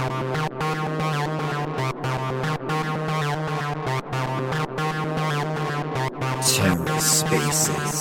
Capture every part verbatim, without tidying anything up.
TerraSpaces.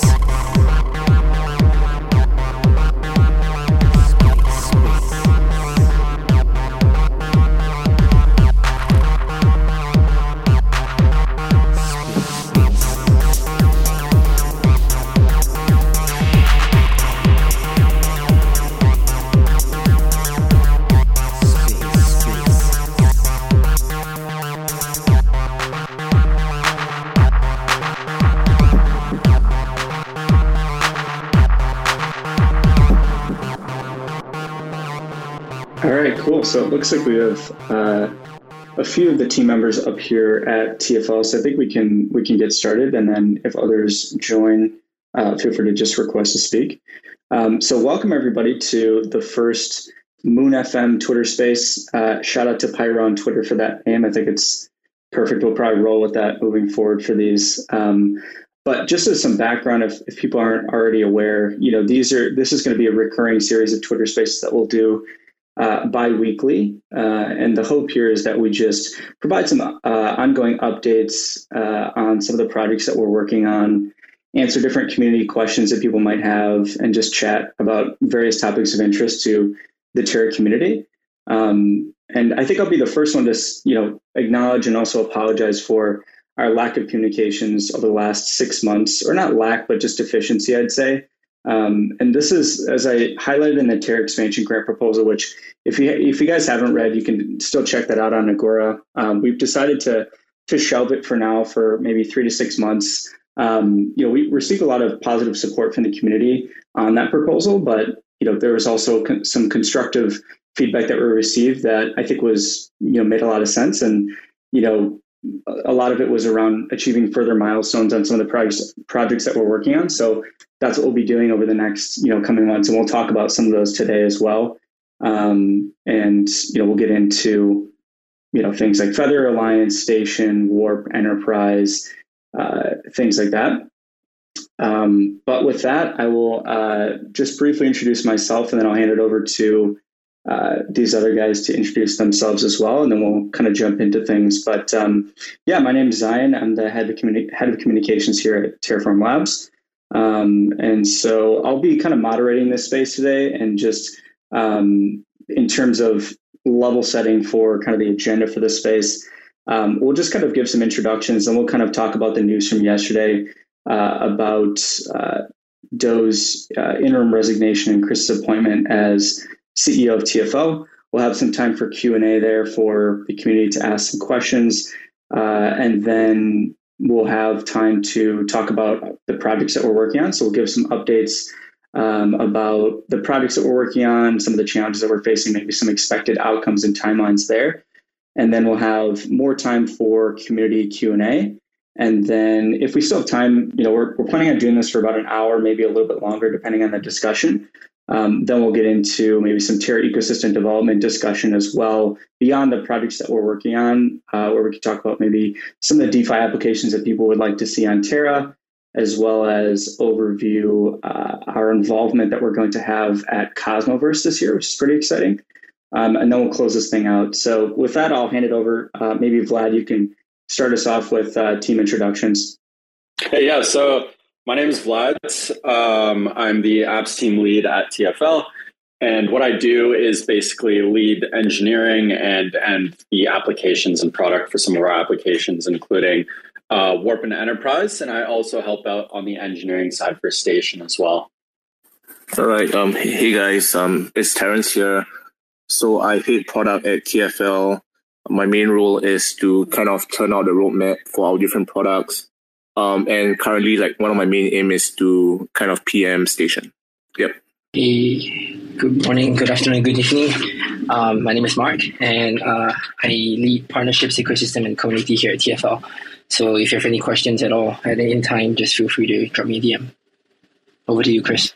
All right, cool. So it looks like we have uh, a few of the team members up here at T F L. So I think we can we can get started, and then if others join, uh, feel free to just request to speak. Um, so welcome everybody to the first Moon F M Twitter Space. Uh, shout out to Pyro on Twitter for that name. I think it's perfect. We'll probably roll with that moving forward for these. Um, but just as some background, if, if people aren't already aware, you know, these are this is going to be a recurring series of Twitter Spaces that we'll do Uh, bi-weekly. Uh, and the hope here is that we just provide some uh, ongoing updates uh, on some of the projects that we're working on, answer different community questions that people might have, and just chat about various topics of interest to the Terra community. Um, and I think I'll be the first one to, you know, acknowledge and also apologize for our lack of communications over the last six months, or not lack, but just deficiency, I'd say. Um, and this is, as I highlighted in the Terra expansion grant proposal, which if you if you guys haven't read, you can still check that out on Agora. Um, we've decided to to shelve it for now for maybe three to six months. Um, you know, we received a lot of positive support from the community on that proposal, but you know, there was also con- some constructive feedback that we received that I think was, you know, made a lot of sense. And you know, a lot of it was around achieving further milestones on some of the projects projects that we're working on. So that's what we'll be doing over the next, you know, coming months. And we'll talk about some of those today as well. Um, and, you know, we'll get into, you know, things like Feather, Alliance, Station, Warp, Enterprise, uh, things like that. Um, but with that, I will uh, just briefly introduce myself, and then I'll hand it over to uh, these other guys to introduce themselves as well. And then we'll kind of jump into things. But um, yeah, my name is Zion. I'm the head of, communi- head of communications here at Terraform Labs. Um, and so I'll be kind of moderating this space today, and just um, in terms of level setting for kind of the agenda for this space, um, we'll just kind of give some introductions, and we'll kind of talk about the news from yesterday uh, about uh, Doe's uh, interim resignation and Chris's appointment as C E O of T F L. We'll have some time for Q and A there for the community to ask some questions, uh, and then we'll have time to talk about the projects that we're working on. So we'll give some updates um, about the projects that we're working on, some of the challenges that we're facing, maybe some expected outcomes and timelines there. And then we'll have more time for community Q and A. And then if we still have time, you know, we're, we're planning on doing this for about an hour, maybe a little bit longer, depending on the discussion. Um, then we'll get into maybe some Terra ecosystem development discussion as well, beyond the projects that we're working on, uh, where we could talk about maybe some of the DeFi applications that people would like to see on Terra, as well as overview uh, our involvement that we're going to have at Cosmoverse this year, which is pretty exciting. Um, and then we'll close this thing out. So with that, I'll hand it over. Uh, maybe Vlad, you can start us off with uh, team introductions. Hey, yeah, so my name is Vlad. Um, I'm the apps team lead at T F L. And what I do is basically lead engineering and, and the applications and product for some of our applications, including uh, Warp and Enterprise. And I also help out on the engineering side for Station as well. All right. Um, hey, guys. Um, it's Terrence here. So I lead product at T F L. My main role is to kind of turn out the roadmap for our different products. Um, and currently, like one of my main aim is to kind of P M Station. Yep. Hey, good morning, good afternoon, good evening. Um, my name is Mark, and uh, I lead partnerships, ecosystem, and community here at T F L. So if you have any questions at all at any time, just feel free to drop me a D M. Over to you, Chris.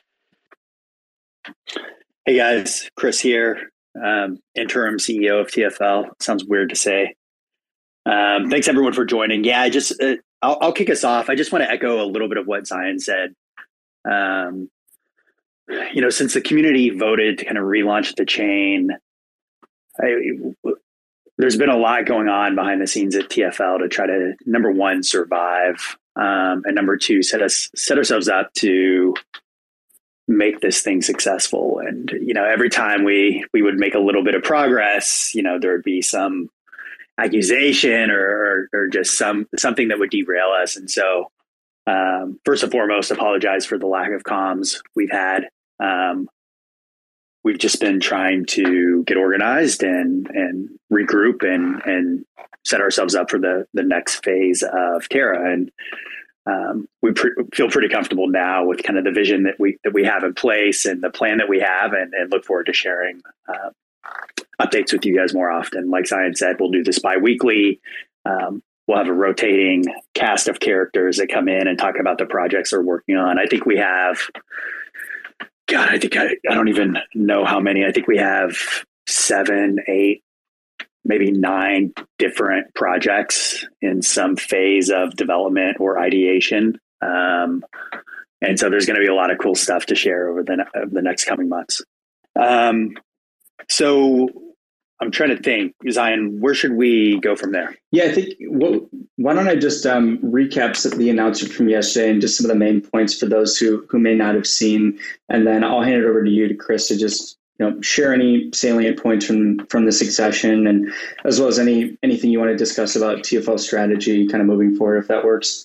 Hey guys, Chris here, um, interim C E O of T F L. Sounds weird to say. Um, thanks everyone for joining. Yeah, I just uh, I'll, I'll kick us off. I just want to echo a little bit of what Zion said. Um, you know, since the community voted to kind of relaunch the chain I, there's been a lot going on behind the scenes at T F L to try to, number one, survive, um, and number two, set us set ourselves up to make this thing successful. And you know, every time we we would make a little bit of progress, you know, there would be some accusation or or, or just some something that would derail us. And so, um, first and foremost, apologize for the lack of comms we've had. Um, we've just been trying to get organized and and regroup and and set ourselves up for the the next phase of Terra. And um, we pre- feel pretty comfortable now with kind of the vision that we that we have in place and the plan that we have, and, and look forward to sharing uh, updates with you guys more often. Like Zion said, we'll do this bi-weekly. Um, we'll have a rotating cast of characters that come in and talk about the projects they're working on. I think we have God, I think I, I don't even know how many. I think we have seven, eight, maybe nine different projects in some phase of development or ideation. Um, and so there's going to be a lot of cool stuff to share over the, uh, the next coming months. Um, so I'm trying to think, Zion, where should we go from there? Yeah, I think, well, why don't I just um, recap the announcement from yesterday and just some of the main points for those who who may not have seen, and then I'll hand it over to you, to Chris, to just you know share any salient points from from the succession, and as well as any anything you want to discuss about T F L strategy kind of moving forward, if that works.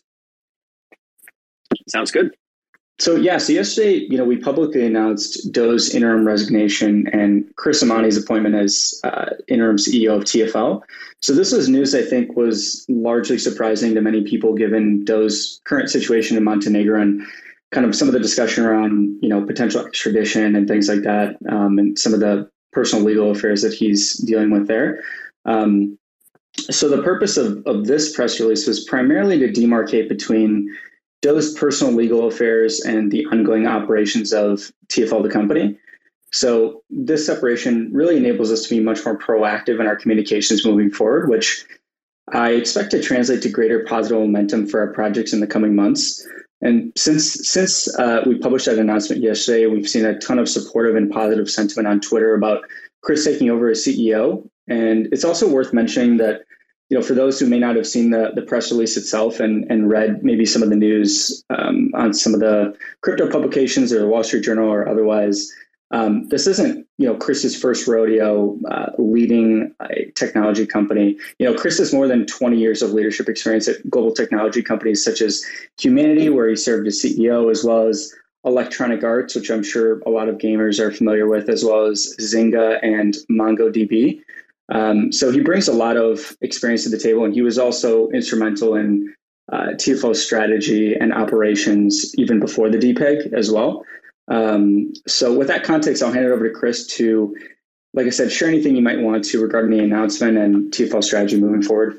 Sounds good. So yeah, so yesterday, you know, we publicly announced Do's interim resignation and Chris Amani's appointment as uh, interim C E O of T F L. So this was news I think was largely surprising to many people, given Do's current situation in Montenegro and kind of some of the discussion around, you know, potential extradition and things like that, um, and some of the personal legal affairs that he's dealing with there. Um, so the purpose of, of this press release was primarily to demarcate between Do's personal legal affairs and the ongoing operations of T F L, the company. So this separation really enables us to be much more proactive in our communications moving forward, which I expect to translate to greater positive momentum for our projects in the coming months. And since since uh, we published that announcement yesterday, we've seen a ton of supportive and positive sentiment on Twitter about Chris taking over as C E O. And it's also worth mentioning that, you know, for those who may not have seen the, the press release itself and, and read maybe some of the news um, on some of the crypto publications or the Wall Street Journal or otherwise, um, this isn't, you know, Chris's first rodeo uh, leading a technology company. You know, Chris has more than twenty years of leadership experience at global technology companies such as Humanity, where he served as C E O, as well as Electronic Arts, which I'm sure a lot of gamers are familiar with, as well as Zynga and MongoDB. Um, so he brings a lot of experience to the table, and he was also instrumental in uh, T F L's strategy and operations even before the D PEG as well. Um, so with that context, I'll hand it over to Chris to, like I said, share anything you might want to regarding the announcement and T F L strategy moving forward.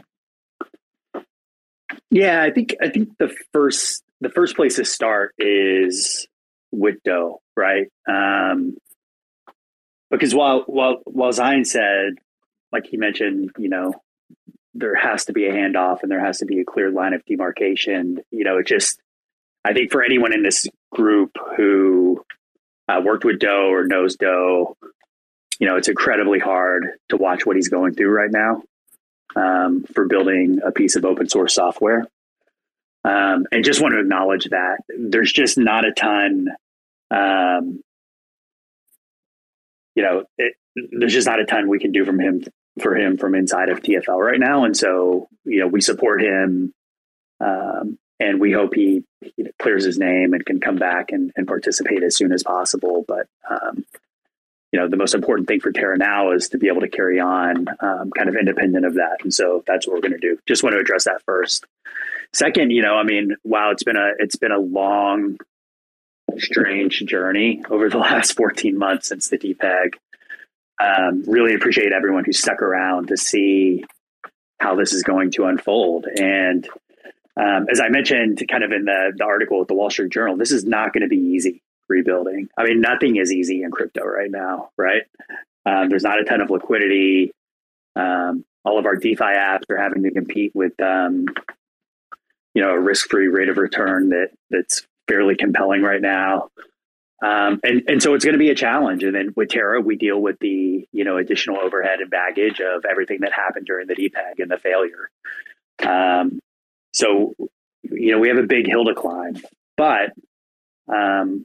Yeah, I think I think the first the first place to start is with Do, right? Um, Because while while while Zion said, like he mentioned, you know, there has to be a handoff and there has to be a clear line of demarcation. You know, it just, I think for anyone in this group who uh, worked with Do or knows Do, you know, it's incredibly hard to watch what he's going through right now um, for building a piece of open source software. Um, and just want to acknowledge that there's just not a ton. Um, You know, it, there's just not a ton we can do from him for him from inside of T F L right now, and so you know we support him, um, and we hope he, he clears his name and can come back and, and participate as soon as possible. But um, you know, the most important thing for Terra now is to be able to carry on, um, kind of independent of that, and so that's what we're going to do. Just want to address that first. Second, you know, I mean, wow, it's been a it's been a long, strange journey over the last fourteen months since the D PEG. Um, really appreciate everyone who stuck around to see how this is going to unfold. And um, as I mentioned kind of in the, the article with the Wall Street Journal, this is not going to be easy rebuilding. I mean, nothing is easy in crypto right now, right? Um, there's not a ton of liquidity. Um, all of our DeFi apps are having to compete with, um, you know, a risk-free rate of return that that's fairly compelling right now. Um, and, and so it's going to be a challenge. And then with Terra, we deal with the, you know, additional overhead and baggage of everything that happened during the D PEG and the failure. Um, so, you know, we have a big hill to climb, but um,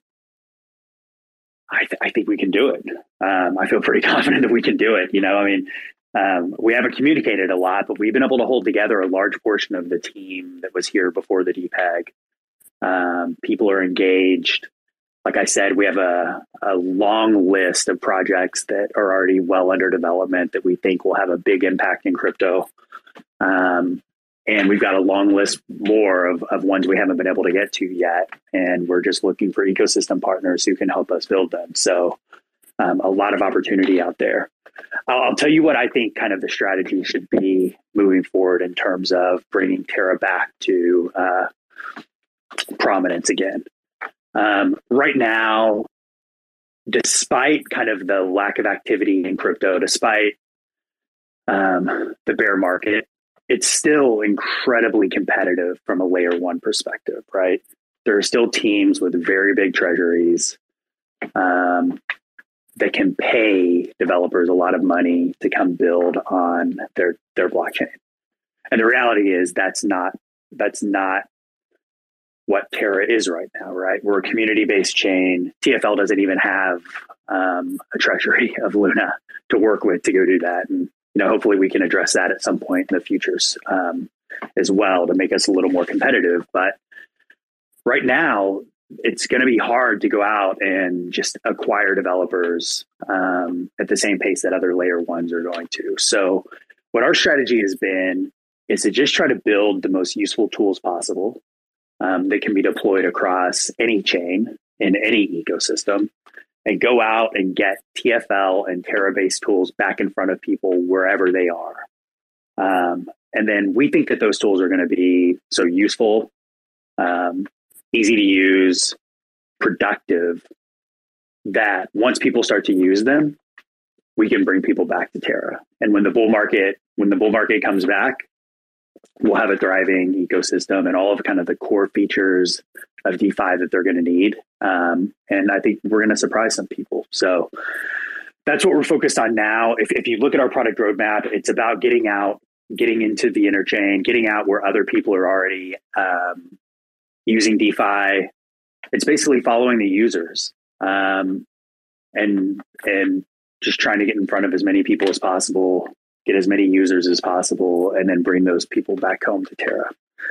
I, th- I think we can do it. Um, I feel pretty confident that we can do it. You know, I mean, um, we haven't communicated a lot, but we've been able to hold together a large portion of the team that was here before the D PEG. Um, people are engaged. Like I said, we have a, a long list of projects that are already well under development that we think will have a big impact in crypto. Um, and we've got a long list more of, of ones we haven't been able to get to yet. And we're just looking for ecosystem partners who can help us build them. So um, a lot of opportunity out there. I'll, I'll tell you what I think kind of the strategy should be moving forward in terms of bringing Terra back to uh, prominence again. Um, right now, despite kind of the lack of activity in crypto, despite um, the bear market, it's still incredibly competitive from a layer one perspective, right? There are still teams with very big treasuries um, that can pay developers a lot of money to come build on their, their blockchain. And the reality is that's not, that's not what Terra is right now, right? We're a community-based chain. T F L doesn't even have um, a treasury of Luna to work with to go do that. And, you know, hopefully we can address that at some point in the futures um, as well to make us a little more competitive. But right now, it's going to be hard to go out and just acquire developers um, at the same pace that other layer ones are going to. So what our strategy has been is to just try to build the most useful tools possible Um, that can be deployed across any chain in any ecosystem, and go out and get T F L and Terra-based tools back in front of people wherever they are. Um, and then we think that those tools are going to be so useful, um, easy to use, productive, that once people start to use them, we can bring people back to Terra. And when the bull market, when the bull market comes back, we'll have a thriving ecosystem and all of kind of the core features of DeFi that they're going to need. Um, and I think we're going to surprise some people. So that's what we're focused on now. If, if you look at our product roadmap, it's about getting out, getting into the interchain, getting out where other people are already um, using DeFi. It's basically following the users um, and, and just trying to get in front of as many people as possible, get as many users as possible, and then bring those people back home to Terra.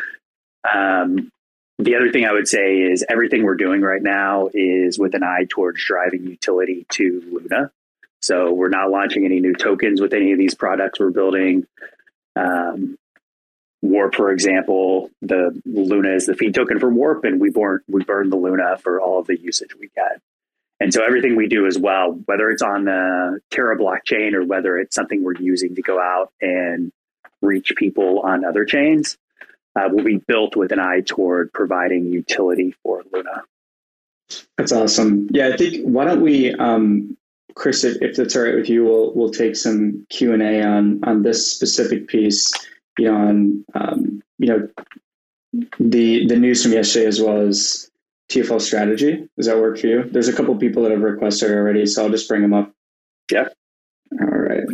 Um, the other thing I would say is everything we're doing right now is with an eye towards driving utility to Luna. So we're not launching any new tokens with any of these products we're building. Um, Warp, for example, the Luna is the feed token for Warp, and we burn, we burn the Luna for all of the usage we get. And so everything we do as well, whether it's on the Terra blockchain or whether it's something we're using to go out and reach people on other chains, uh, will be built with an eye toward providing utility for Luna. That's awesome. Yeah, I think why don't we, um, Chris, if, if that's all right with you, we'll we'll take some Q and A on on this specific piece, you know, on um, you know the the news from yesterday as well as T F L strategy. Does that work for you? There's a couple people that have requested already, so I'll just bring them up. Yeah. All right.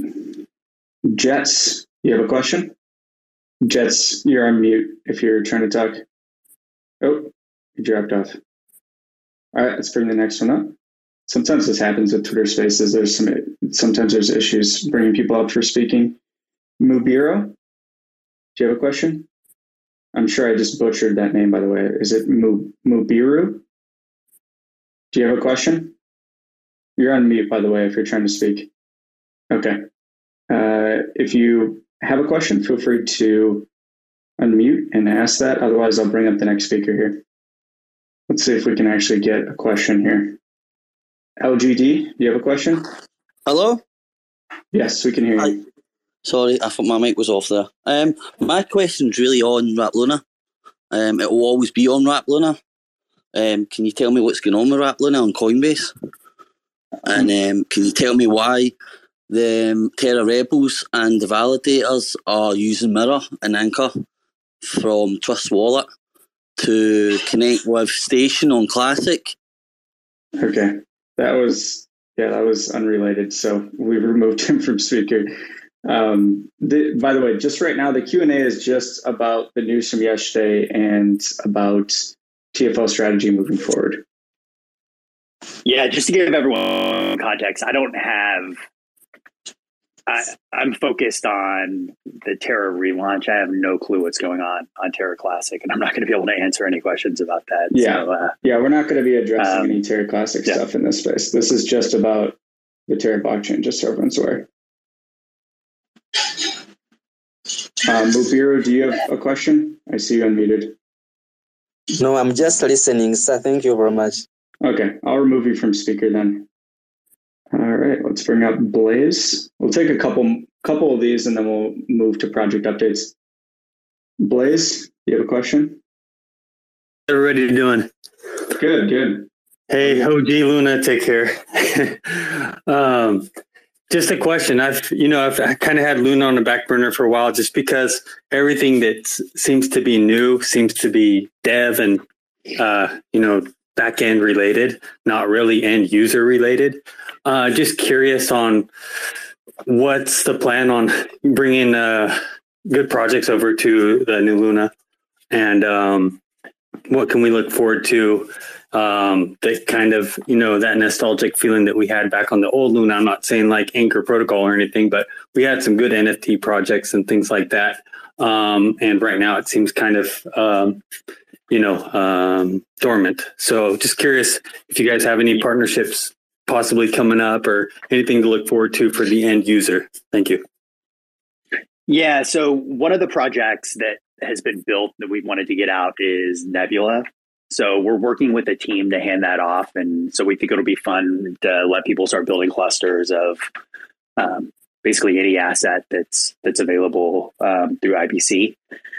Jets, you have a question? Jets, you're on mute if you're trying to talk. Oh, you dropped off. All right, let's bring the next one up. Sometimes this happens with Twitter Spaces. There's some sometimes there's issues bringing people up for speaking. Mubiro, do you have a question? I'm sure I just butchered that name, by the way. Is it Mubiru? Do you have a question? You're on mute, by the way, if you're trying to speak. Okay. Uh, if you have a question, feel free to unmute and ask that. Otherwise, I'll bring up the next speaker here. Let's see if we can actually get a question here. L G D, do you have a question? Hello? Yes, we can hear you. Hi. Sorry, I thought my mic was off there. Um, my question's really on Wrap Luna. Um, it will always be on Wrap Luna. Um, can you tell me what's going on with Wrap Luna on Coinbase? And um, can you tell me why the um, Terra Rebels and the validators are using Mirror and Anchor from Trust Wallet to connect with Station on Classic Okay, that was yeah, that was unrelated. So we removed him from speaker. Um, the, by the way, just right now, the Q and A is just about the news from yesterday and about T F L strategy moving forward. Yeah, just to give everyone context, I don't have. I, I'm focused on the Terra relaunch. I have no clue what's going on on Terra Classic, and I'm not going to be able to answer any questions about that. Yeah, so, uh, yeah, we're not going to be addressing um, any Terra Classic yeah. stuff in this space. This is just about the Terra blockchain, just so everyone's aware. Um, Mubiru, do you have a question? I see you unmuted. No, I'm just listening, sir. Thank you very much. Okay, I'll remove you from speaker then. All right, let's bring up Blaze. We'll take a couple couple of these and then we'll move to project updates. Blaze, do you have a question? How are you doing? Good, good. Hey, O G Luna, take care. um, just a question. I've, you know, I've I kind of had Luna on the back burner for a while, just because everything that seems to be new seems to be dev and, uh, you know, back end related, not really end user related. Uh, just curious on what's the plan on bringing uh, good projects over to the new Luna, and um, what can we look forward to? Um, that kind of, you know, that nostalgic feeling that we had back on the old Luna. I'm not saying like Anchor Protocol or anything, but we had some good N F T projects and things like that. Um, and right now it seems kind of, um, you know, um, dormant. So just curious if you guys have any partnerships possibly coming up or anything to look forward to for the end user. Thank you. Yeah. So one of the projects that has been built that we wanted to get out is Nebula. So we're working with a team to hand that off. And so we think it'll be fun to let people start building clusters of um, basically any asset that's, that's available um, through I B C.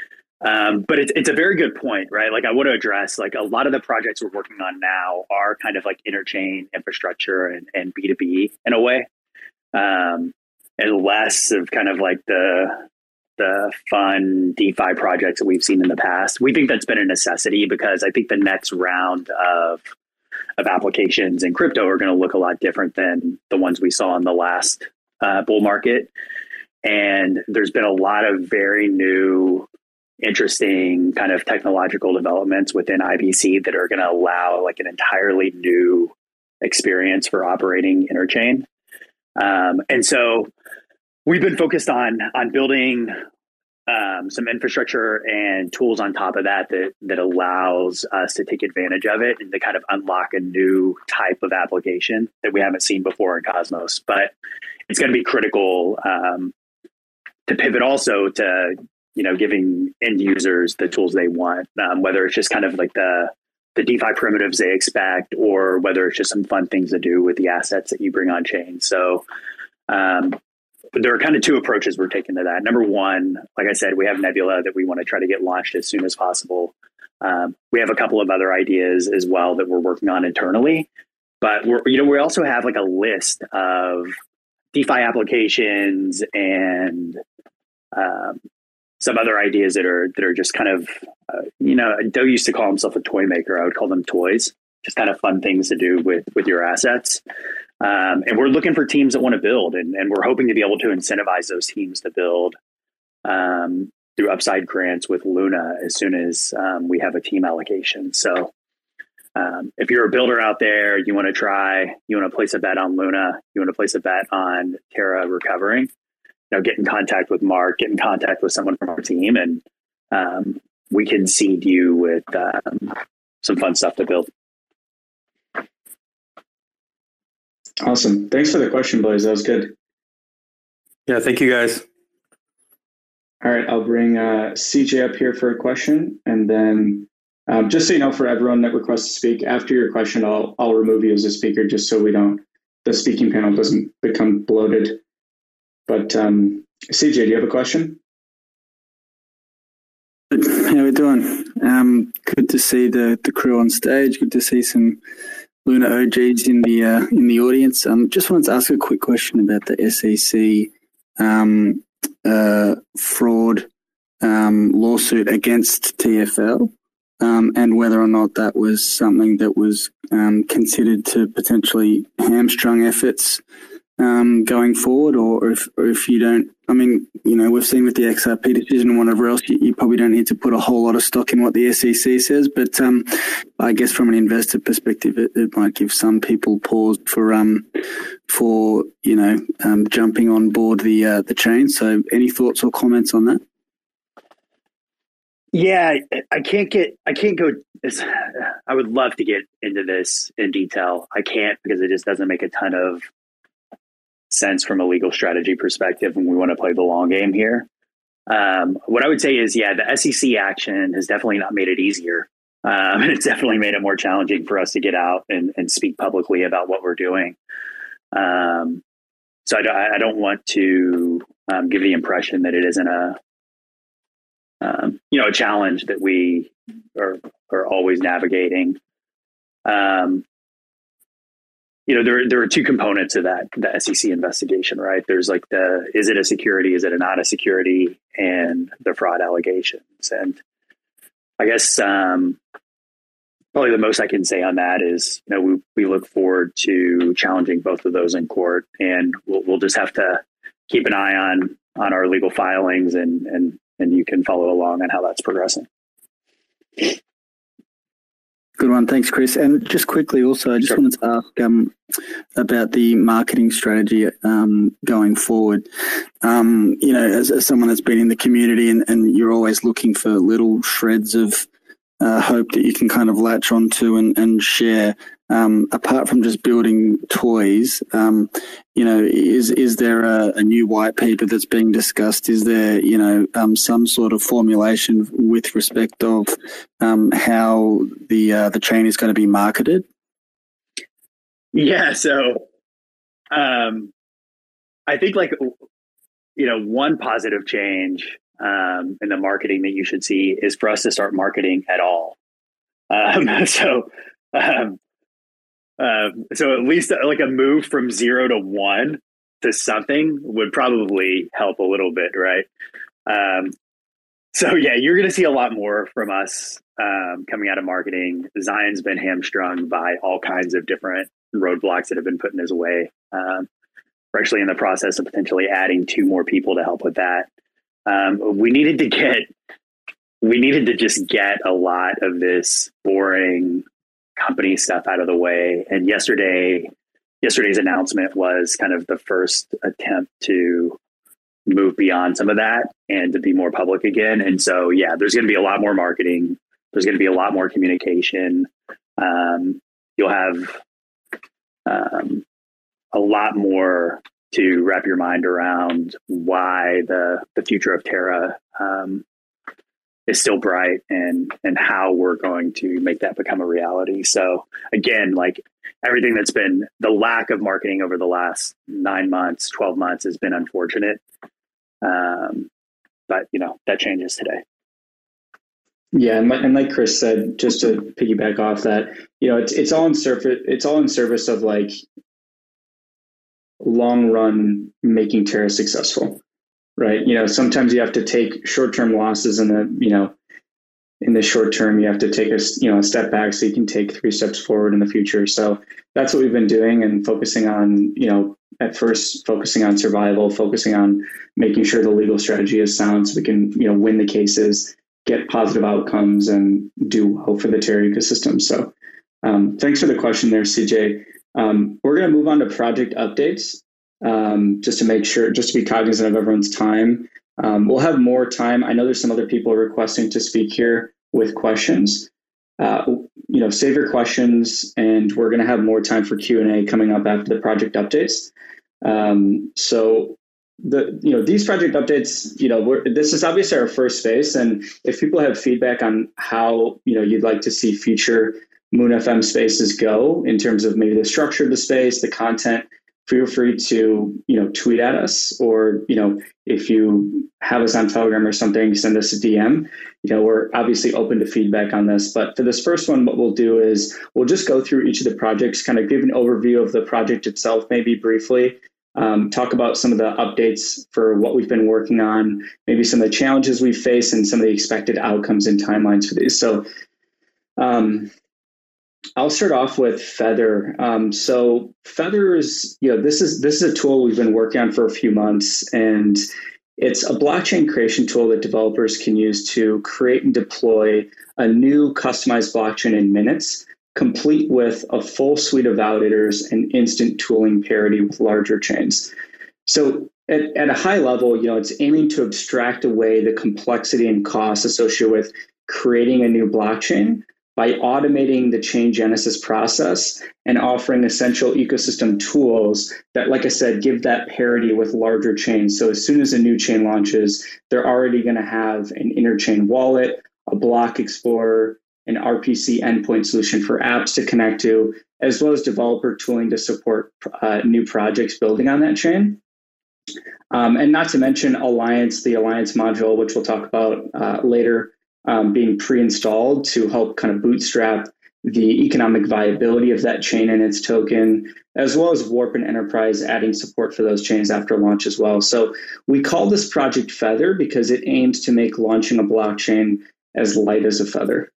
Um, but it's, it's a very good point, right? Like I want to address, like a lot of the projects we're working on now are kind of like interchain infrastructure and, and B two B in a way, um, and less of kind of like the, the fun DeFi projects that we've seen in the past. We think that's been a necessity because I think the next round of, of applications in crypto are going to look a lot different than the ones we saw in the last uh, bull market. And there's been a lot of very new, interesting kind of technological developments within I B C that are going to allow like an entirely new experience for operating interchain. Um, and so we've been focused on on building um, some infrastructure and tools on top of that, that that allows us to take advantage of it and to kind of unlock a new type of application that we haven't seen before in Cosmos. But it's going to be critical um, to pivot also to, you know, giving end users the tools they want, um, whether it's just kind of like the the DeFi primitives they expect, or whether it's just some fun things to do with the assets that you bring on chain. So um, there are kind of two approaches we're taking to that. Number one, like I said, we have Nebula that we want to try to get launched as soon as possible. Um, we have a couple of other ideas as well that we're working on internally, but we're, you know, we also have like a list of DeFi applications and um, some other ideas that are that are just kind of, uh, you know, Doe used to call himself a toy maker. I would call them toys, just kind of fun things to do with with your assets. Um, and we're looking for teams that want to build, and, and we're hoping to be able to incentivize those teams to build um, through upside grants with Luna as soon as um, we have a team allocation. So um, if you're a builder out there, you want to try, you want to place a bet on Luna, you want to place a bet on Terra recovering, you know, get in contact with Mark, get in contact with someone from our team, and um, we can seed you with um, some fun stuff to build. Awesome. Thanks for the question, Blaze. That was good. Yeah, thank you guys. All right, I'll bring uh, C J up here for a question, and then um, just so you know, for everyone that requests to speak, after your question, I'll I'll remove you as a speaker just so we don't the speaking panel doesn't become bloated. But um, C J, do you have a question? How are we doing? Um, good to see the, the crew on stage. Good to see some Luna O Gs in the uh, in the audience. Um, just wanted to ask a quick question about the S E C um, uh, fraud um, lawsuit against T F L. um, and whether or not that was something that was um, considered to potentially hamstrung efforts um, going forward, or if or if you don't. I mean, you know, we've seen with the X R P decision and whatever else, you, you probably don't need to put a whole lot of stock in what the S E C says. But um, I guess from an investor perspective, it, it might give some people pause for um for you know um, jumping on board the uh, the chain. So, any thoughts or comments on that? Yeah, I can't get, I can't go, I would love to get into this in detail. I can't because it just doesn't make a ton of sense from a legal strategy perspective when we want to play the long game here. Um, what I would say is, yeah, the S E C action has definitely not made it easier. Um, and it's definitely made it more challenging for us to get out and, and speak publicly about what we're doing. Um, so I, I don't want to um, give the impression that it isn't a, Um, you know, a challenge that we are, are always navigating. Um, you know, there, there are two components of that, the S E C investigation, right? There's like the, is it a security? Is it a not a security? And the fraud allegations. And I guess um, probably the most I can say on that is, you know, we, we look forward to challenging both of those in court, and we'll, we'll just have to keep an eye on, on our legal filings, and, and, and you can follow along on how that's progressing. Good one. Thanks, Chris. And just quickly also, I just sure. wanted to ask um, about the marketing strategy um, going forward. Um, you know, as, as someone that's been in the community, and, and you're always looking for little shreds of uh, hope that you can kind of latch onto and, and share. Um, apart from just building toys, um, you know, is is there a, a new white paper that's being discussed? Is there, you know, um, some sort of formulation with respect of um, how the uh, the chain is going to be marketed? Yeah, so um, I think like, you know, one positive change um, in the marketing that you should see is for us to start marketing at all. Um, so. Um, Uh, so at least like a move from zero to one to something would probably help a little bit, right? Um, so yeah, you're going to see a lot more from us um, coming out of marketing. Zion's been hamstrung by all kinds of different roadblocks that have been put in his way. Um, we're actually in the process of potentially adding two more people to help with that. Um, we needed to get, we needed to just get a lot of this boring company stuff out of the way. And yesterday, yesterday's announcement was kind of the first attempt to move beyond some of that and to be more public again. And so, yeah, there's going to be a lot more marketing. There's going to be a lot more communication. Um, you'll have um, a lot more to wrap your mind around why the, the future of Terra um, is still bright, and and how we're going to make that become a reality. So again, like everything that's been the lack of marketing over the last nine months, twelve months has been unfortunate. Um, but you know, that changes today. Yeah, and like, and like Chris said, just to piggyback off that, you know, it's it's all in surface. It's all in service of like long run making Terra successful. Right. You know, sometimes you have to take short term losses in the, you know, in the short term, you have to take a, you know, a step back so you can take three steps forward in the future. So that's what we've been doing, and focusing on, you know, at first focusing on survival, focusing on making sure the legal strategy is sound so we can, you know, win the cases, get positive outcomes, and do well for the Terra ecosystem. So um, thanks for the question there, C J. Um, we're going to move on to project updates. Um, just to make sure, just to be cognizant of everyone's time. Um, we'll have more time. I know there's some other people requesting to speak here with questions. Uh, you know, save your questions, and we're going to have more time for Q and A coming up after the project updates. Um, so the, you know, these project updates, you know, we're, this is obviously our first phase. And if people have feedback on how, you know, you'd like to see future Moon F M spaces go in terms of maybe the structure of the space, the content, feel free to, you know, tweet at us, or, you know, if you have us on Telegram or something, send us a D M. You know, we're obviously open to feedback on this. But for this first one, what we'll do is we'll just go through each of the projects, kind of give an overview of the project itself, maybe briefly, um, talk about some of the updates for what we've been working on, maybe some of the challenges we face, and some of the expected outcomes and timelines for these. So Um, I'll start off with Feather. Um, so Feather is, you know, this is this is a tool we've been working on for a few months, and it's a blockchain creation tool that developers can use to create and deploy a new customized blockchain in minutes, complete with a full suite of validators and instant tooling parity with larger chains. So at, at a high level, you know, it's aiming to abstract away the complexity and costs associated with creating a new blockchain by automating the chain genesis process and offering essential ecosystem tools that, like I said, give that parity with larger chains. So as soon as a new chain launches, they're already going to have an interchain wallet, a block explorer, an R P C endpoint solution for apps to connect to, as well as developer tooling to support uh, new projects building on that chain. Um, and not to mention Alliance, the Alliance module, which we'll talk about uh, later, um, being pre-installed to help kind of bootstrap the economic viability of that chain and its token, as well as Warp and Enterprise adding support for those chains after launch as well. So we call this project Feather because it aims to make launching a blockchain as light as a feather.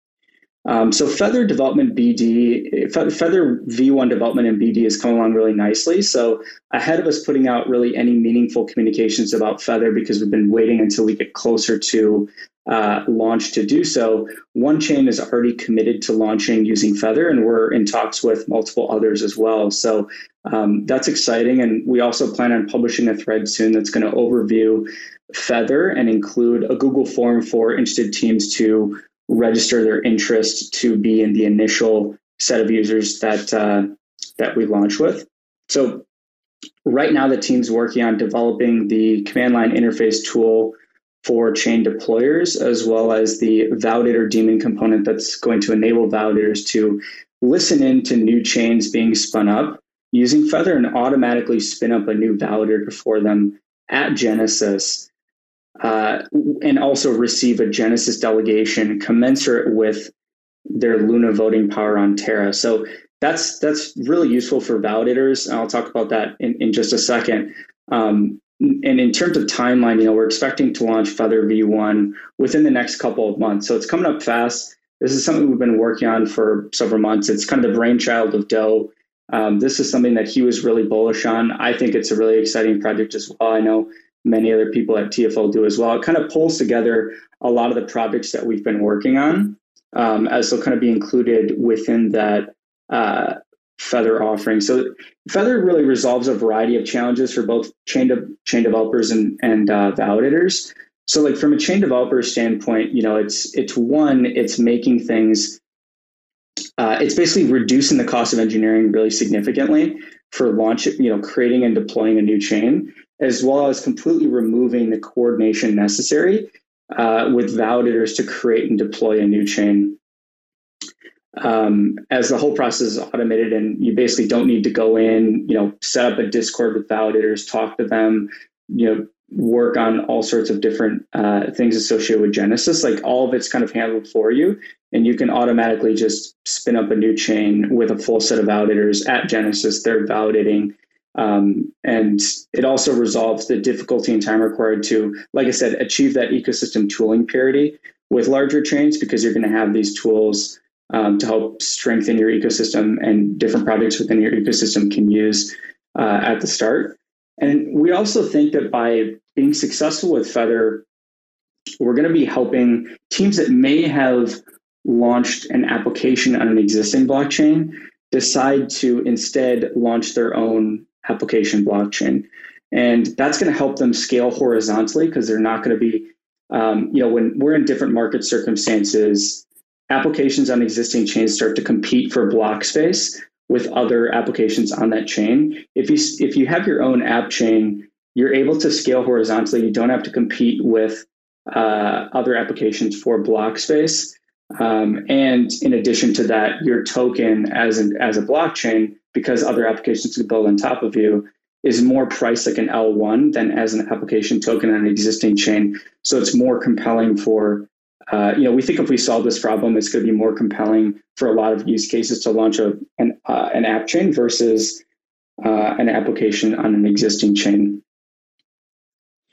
Um, so Feather development B D, Feather V one development and B D is coming along really nicely. So ahead of us putting out really any meaningful communications about Feather, because we've been waiting until we get closer to uh, launch to do so, OneChain is already committed to launching using Feather, and we're in talks with multiple others as well. So um, that's exciting. And we also plan on publishing a thread soon that's going to overview Feather and include a Google form for interested teams to register their interest to be in the initial set of users that uh, that we launch with. So right now the team's working on developing the command line interface tool for chain deployers, as well as the validator daemon component that's going to enable validators to listen in to new chains being spun up using Feather and automatically spin up a new validator for them at Genesis. Uh, and also receive a Genesis delegation commensurate with their Luna voting power on Terra. So that's that's really useful for validators. And I'll talk about that in, in just a second. Um, and in terms of timeline, you know, we're expecting to launch Feather V one within the next couple of months. So it's coming up fast. This is something we've been working on for several months. It's kind of the brainchild of Doe. Um, this is something that he was really bullish on. I think it's a really exciting project as well. I know many other people at T F L do as well. It kind of pulls together a lot of the projects that we've been working on, um, as they'll kind of be included within that uh, Feather offering. So Feather really resolves a variety of challenges for both chain de- chain developers and, and uh, validators. So like from a chain developer standpoint, you know, it's it's one, it's making things, uh, it's basically reducing the cost of engineering really significantly for launch, you know, creating and deploying a new chain, as well as completely removing the coordination necessary uh, with validators to create and deploy a new chain. Um, as the whole process is automated and you basically don't need to go in, you know, set up a Discord with validators, talk to them, you know, work on all sorts of different uh, things associated with Genesis. Like all of it's kind of handled for you, and you can automatically just spin up a new chain with a full set of validators at Genesis. They're validating. Um, and it also resolves the difficulty and time required to, like I said, achieve that ecosystem tooling parity with larger chains, because you're going to have these tools um, to help strengthen your ecosystem, and different projects within your ecosystem can use uh, at the start. And we also think that by being successful with Feather, we're going to be helping teams that may have launched an application on an existing blockchain decide to instead launch their own application blockchain. And that's going to help them scale horizontally, because they're not going to be, um, you know, when we're in different market circumstances, applications on existing chains start to compete for block space with other applications on that chain. If you if you have your own app chain, you're able to scale horizontally. You don't have to compete with uh, other applications for block space. Um, and in addition to that, your token as an as a blockchain, because other applications can build on top of you, is more priced like an L one than as an application token on an existing chain. So it's more compelling for, uh, you know, we think if we solve this problem, it's going to be more compelling for a lot of use cases to launch a, an, uh, an app chain versus uh, an application on an existing chain.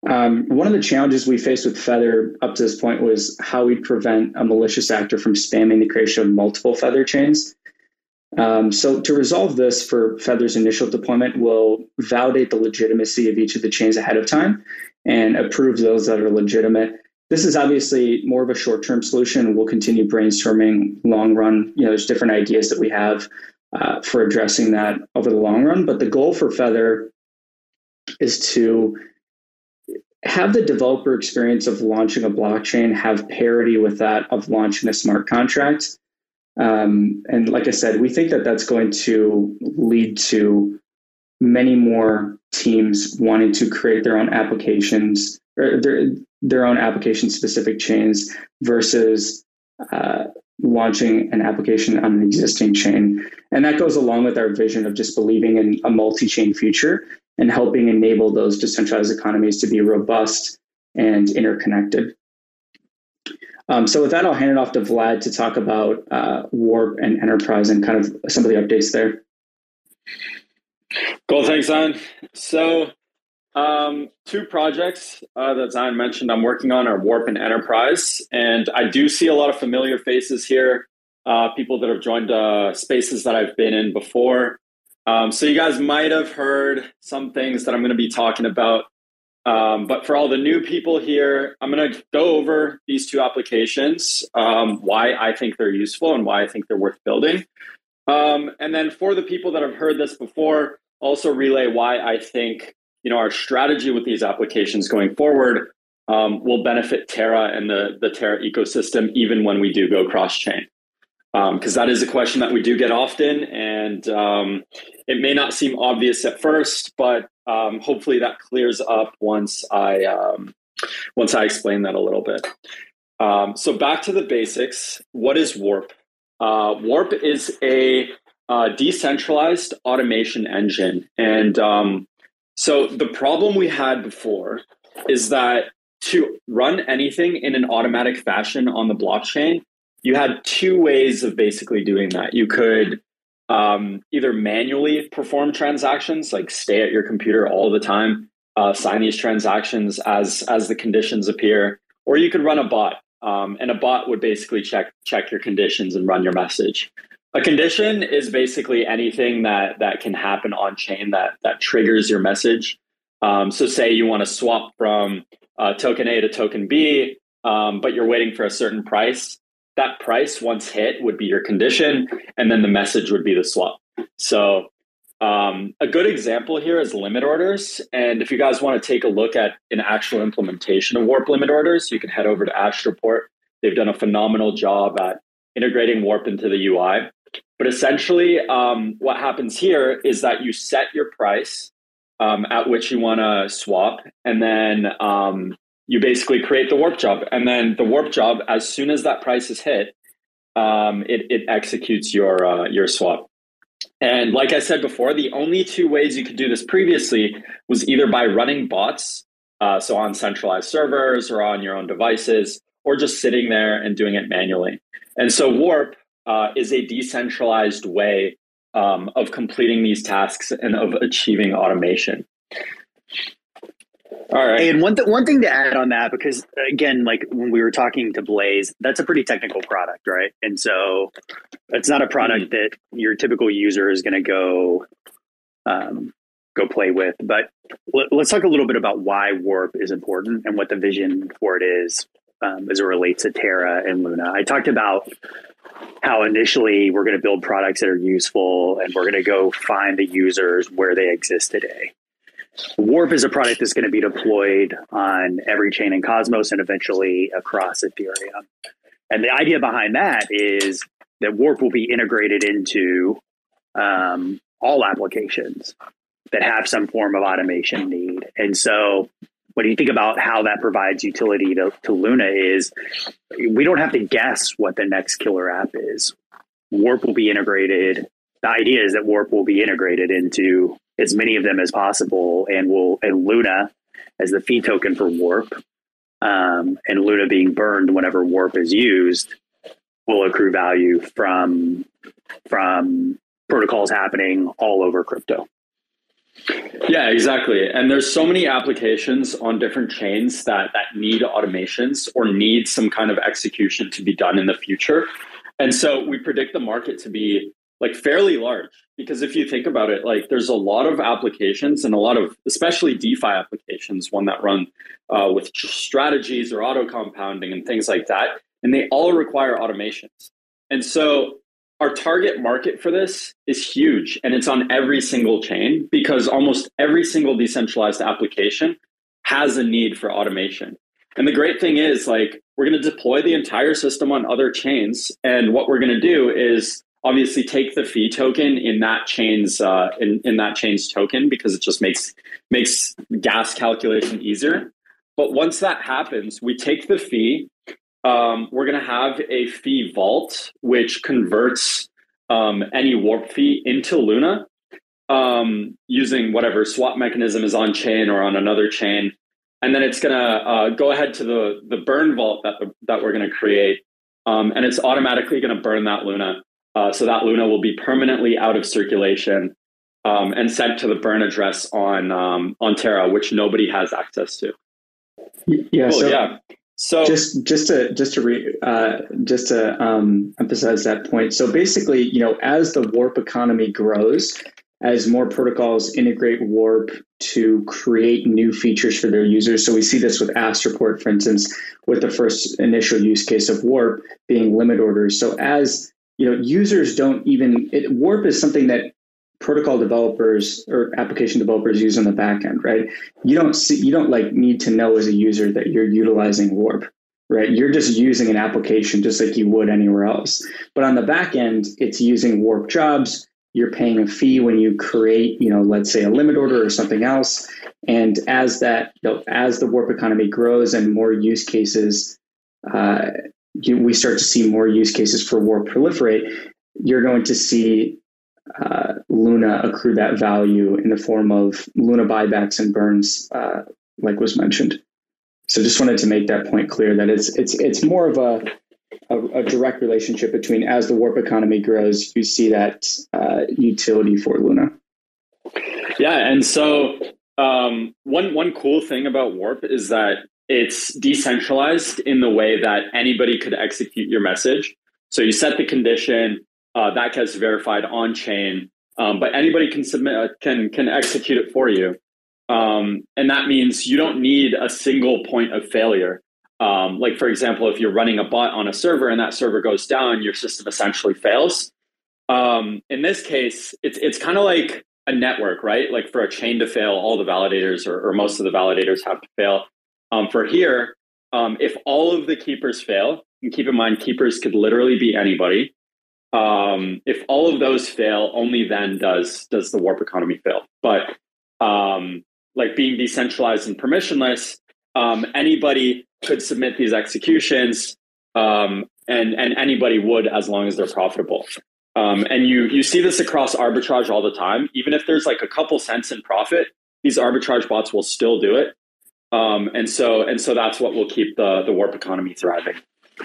Um, one of the challenges we faced with Feather up to this point was how we prevent a malicious actor from spamming the creation of multiple Feather chains. Um, so to resolve this for Feather's initial deployment, we'll validate the legitimacy of each of the chains ahead of time and approve those that are legitimate. This is obviously more of a short-term solution. We'll continue brainstorming long run. You know, there's different ideas that we have uh, for addressing that over the long run. But the goal for Feather is to have the developer experience of launching a blockchain have parity with that of launching a smart contract. Um, and like I said, we think that that's going to lead to many more teams wanting to create their own applications or their, their own application specific chains versus uh, launching an application on an existing chain. And that goes along with our vision of just believing in a multi-chain future and helping enable those decentralized economies to be robust and interconnected. Um, so with that, I'll hand it off to Vlad to talk about uh, Warp and Enterprise and kind of some of the updates there. Cool, thanks, Zion. So um, two projects uh, that Zion mentioned I'm working on are Warp and Enterprise. And I do see a lot of familiar faces here, uh, people that have joined uh, spaces that I've been in before. Um, so you guys might have heard some things that I'm going to be talking about. Um, but for all the new people here, I'm going to go over these two applications, um, why I think they're useful and why I think they're worth building. Um, and then for the people that have heard this before, also relay why I think, you know, our strategy with these applications going forward um, will benefit Terra and the, the Terra ecosystem, even when we do go cross-chain. Because um, that is a question that we do get often, and um, it may not seem obvious at first, but um, hopefully that clears up once I um, once I explain that a little bit. Um, so back to the basics. What is Warp? Uh, Warp is a uh, decentralized automation engine, and um, so the problem we had before is that to run anything in an automatic fashion on the blockchain, you had two ways of basically doing that. You could um, either manually perform transactions, like stay at your computer all the time, uh, sign these transactions as as the conditions appear, or you could run a bot, um, and a bot would basically check check your conditions and run your message. A condition is basically anything that that can happen on chain that that triggers your message. Um, so say you want to swap from uh, token A to token B, um, but you're waiting for a certain price. That price, once hit, would be your condition, and then the message would be the swap. So um, a good example here is limit orders. And if you guys want to take a look at an actual implementation of Warp limit orders, you can head over to Astroport. They've done a phenomenal job at integrating Warp into the U I. But essentially, um, what happens here is that you set your price um, at which you want to swap, and then um, you basically create the warp job. And then the warp job, as soon as that price is hit, um, it, it executes your uh, your swap. And like I said before, the only two ways you could do this previously was either by running bots, uh, so on centralized servers or on your own devices, or just sitting there and doing it manually. And so Warp uh, is a decentralized way um, of completing these tasks and of achieving automation. All right. And one th- one thing to add on that, because again, like when we were talking to Blaze, that's a pretty technical product, right? And so it's not a product that your typical user is going to go um, go play with. But l- let's talk a little bit about why Warp is important and what the vision for it is um, as it relates to Terra and Luna. I talked about how initially we're going to build products that are useful, and we're going to go find the users where they exist today. Warp is a product that's going to be deployed on every chain in Cosmos and eventually across Ethereum. And the idea behind that is that Warp will be integrated into um, all applications that have some form of automation need. And so when you think about how that provides utility to, to Luna is, we don't have to guess what the next killer app is. Warp will be integrated. The idea is that Warp will be integrated into as many of them as possible, and will and Luna as the fee token for Warp, um, and Luna being burned whenever Warp is used, will accrue value from from protocols happening all over crypto. Yeah, exactly. And there's so many applications on different chains that that need automations or need some kind of execution to be done in the future. And so we predict the market to be like fairly large, because if you think about it, like there's a lot of applications and a lot of, especially DeFi applications, one that run uh, with strategies or auto compounding and things like that. And they all require automations. And so our target market for this is huge, and it's on every single chain because almost every single decentralized application has a need for automation. And the great thing is, like, we're going to deploy the entire system on other chains, and what we're going to do is obviously take the fee token in that chain's uh, in, in that chain's token, because it just makes makes gas calculation easier. But once that happens, we take the fee. Um, we're going to have a fee vault, which converts um, any warp fee into Luna um, using whatever swap mechanism is on chain or on another chain. And then it's going to uh, go ahead to the, the burn vault that, that we're going to create. Um, and it's automatically going to burn that Luna. Uh, so that Luna will be permanently out of circulation um, and sent to the burn address on, um, on Terra, which nobody has access to. Yeah. Cool, so- yeah. So just just to just to re, uh, just to um, emphasize that point. So basically, you know, as the warp economy grows, as more protocols integrate warp to create new features for their users. So we see this with Astroport, for instance, with the first initial use case of warp being limit orders. So as you know, users don't even it, warp is something that protocol developers or application developers use on the back end, right? You don't see, you don't like need to know as a user that you're utilizing warp, right? You're just using an application just like you would anywhere else. But on the back end, it's using warp jobs. You're paying a fee when you create, you know, let's say a limit order or something else. And as that, you know, as the warp economy grows and more use cases, uh, you, we start to see more use cases for warp proliferate, you're going to see Uh, Luna accrue that value in the form of Luna buybacks and burns, uh, like was mentioned. So just wanted to make that point clear that it's it's it's more of a a, a direct relationship between as the warp economy grows, you see that uh, utility for Luna. Yeah, and so um, one one cool thing about warp is that it's decentralized in the way that anybody could execute your message. So you set the condition. Uh, that gets verified on chain, um, but anybody can submit uh, can can execute it for you, um, and that means you don't need a single point of failure. Um, like for example, if you're running a bot on a server and that server goes down, your system essentially fails. Um, in this case, it's it's kind of like a network, right? Like for a chain to fail, all the validators or, or most of the validators have to fail. Um, for here, um, if all of the keepers fail, and keep in mind keepers could literally be anybody. Um, if all of those fail, only then does does the warp economy fail. But um, like being decentralized and permissionless, um, anybody could submit these executions, um, and and anybody would as long as they're profitable. Um, and you you see this across arbitrage all the time. Even if there's like a couple cents in profit, these arbitrage bots will still do it. Um, and so and so that's what will keep the the warp economy thriving.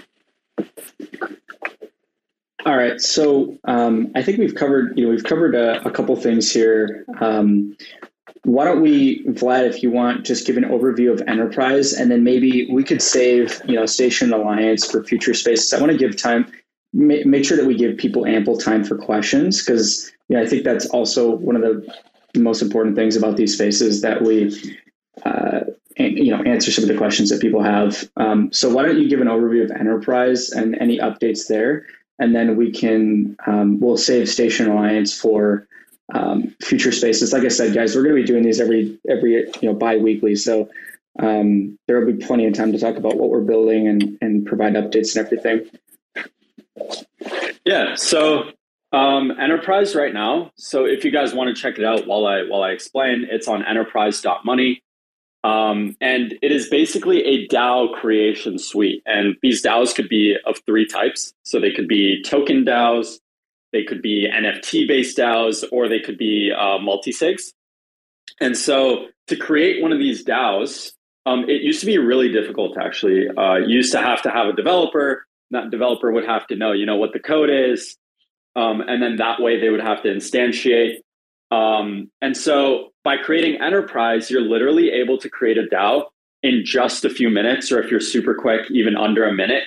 All right, so um, I think we've covered, you know, we've covered a, a couple things here. Um, why don't we, Vlad, if you want, just give an overview of enterprise, and then maybe we could save, you know, Station Alliance for future spaces. I want to give time, ma- make sure that we give people ample time for questions, because you know, I think that's also one of the most important things about these spaces, that we, uh, and, you know, answer some of the questions that people have. Um, so why don't you give an overview of enterprise and any updates there? And then we can, um, we'll save Station Alliance for um, future spaces. Like I said, guys, we're going to be doing these every, every you know, bi-weekly. So um, there will be plenty of time to talk about what we're building and, and provide updates and everything. Yeah. So um, enterprise right now. So if you guys want to check it out while I while I explain, it's on enterprise dot money. Um, and it is basically a DAO creation suite. And these DAOs could be of three types. So they could be token DAOs, they could be N F T-based DAOs, or they could be uh, multi-sigs. And so to create one of these DAOs, um, it used to be really difficult to actually. Uh, you used to have to have a developer. That developer would have to know, you know, what the code is. Um, and then that way they would have to instantiate. Um, and so by creating Enterprise, you're literally able to create a DAO in just a few minutes, or if you're super quick, even under a minute.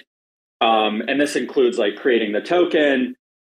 Um, and this includes like creating the token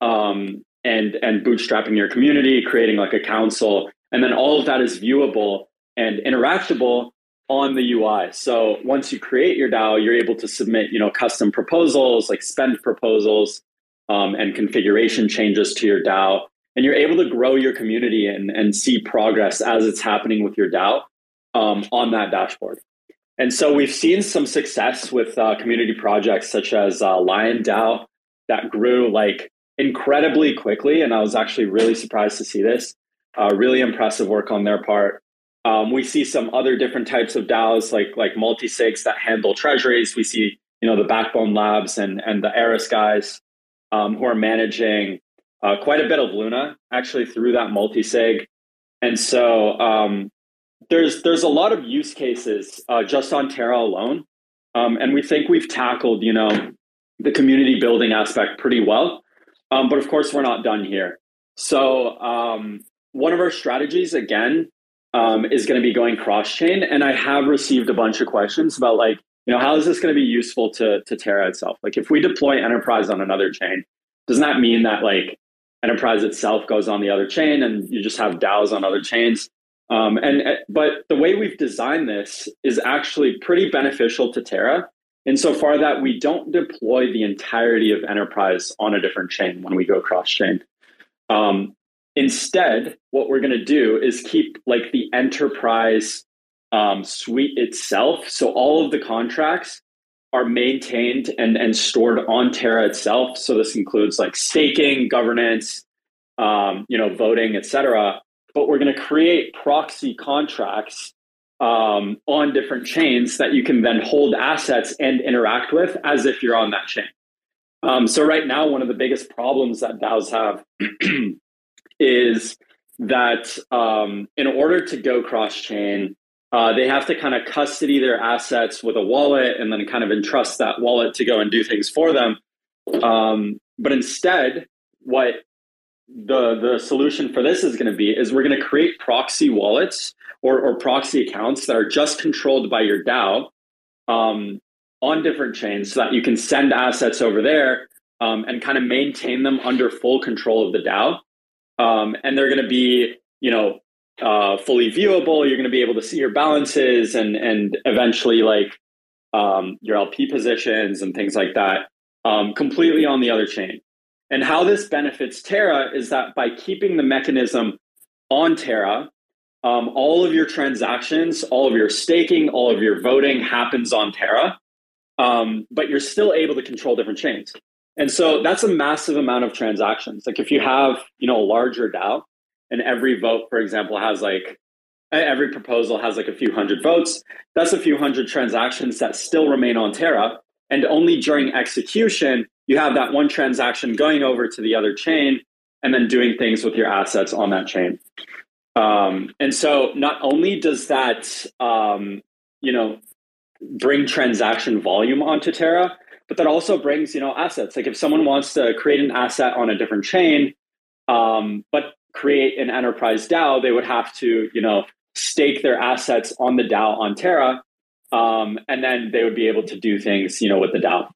um, and, and bootstrapping your community, creating like a council, and then all of that is viewable and interactable on the U I. So once you create your DAO, you're able to submit, you know, custom proposals, like spend proposals um, and configuration changes to your DAO. And you're able to grow your community and, and see progress as it's happening with your DAO um, on that dashboard. And so we've seen some success with uh, community projects such as uh, Lion DAO that grew like incredibly quickly. And I was actually really surprised to see this. Uh, really impressive work on their part. Um, we see some other different types of DAOs like like multisigs that handle treasuries. We see, you know, the Backbone Labs and and the Eris guys um, who are managing uh, quite a bit of Luna actually through that multisig. And so um, there's there's a lot of use cases uh, just on Terra alone, um, and we think we've tackled, you know, the community building aspect pretty well. Um, but of course, we're not done here. So um, one of our strategies, again, Um, is going to be going cross-chain. And I have received a bunch of questions about like, you know, how is this going to be useful to, to Terra itself? Like if we deploy Enterprise on another chain, doesn't that mean that like Enterprise itself goes on the other chain and you just have DAOs on other chains? Um, and but the way we've designed this is actually pretty beneficial to Terra insofar that we don't deploy the entirety of Enterprise on a different chain when we go cross-chain. Um, Instead, what we're going to do is keep like the Enterprise um, suite itself. So all of the contracts are maintained and, and stored on Terra itself. So this includes like staking, governance, um, you know, voting, et cetera. But we're going to create proxy contracts um, on different chains that you can then hold assets and interact with as if you're on that chain. Um, so right now, one of the biggest problems that DAOs have is that um, in order to go cross-chain, uh, they have to kind of custody their assets with a wallet and then kind of entrust that wallet to go and do things for them. Um, but instead, what the, the solution for this is going to be is we're going to create proxy wallets or, or proxy accounts that are just controlled by your DAO um, on different chains so that you can send assets over there um, and kind of maintain them under full control of the DAO. Um, and they're going to be, you know, uh, fully viewable. You're going to be able to see your balances and and eventually like um, your L P positions and things like that um, completely on the other chain. And how this benefits Terra is that by keeping the mechanism on Terra, um, all of your transactions, all of your staking, all of your voting happens on Terra, um, but you're still able to control different chains. And so that's a massive amount of transactions. Like if you have, you know, a larger DAO and every vote, for example, has like, every proposal has like a few hundred votes, that's a few hundred transactions that still remain on Terra. And only during execution, you have that one transaction going over to the other chain and then doing things with your assets on that chain. Um, and so not only does that, um, you know, bring transaction volume onto Terra, but that also brings, you know, assets. Like if someone wants to create an asset on a different chain, um, but create an Enterprise DAO, they would have to, you know, stake their assets on the DAO on Terra, um, and then they would be able to do things, you know, with the DAO.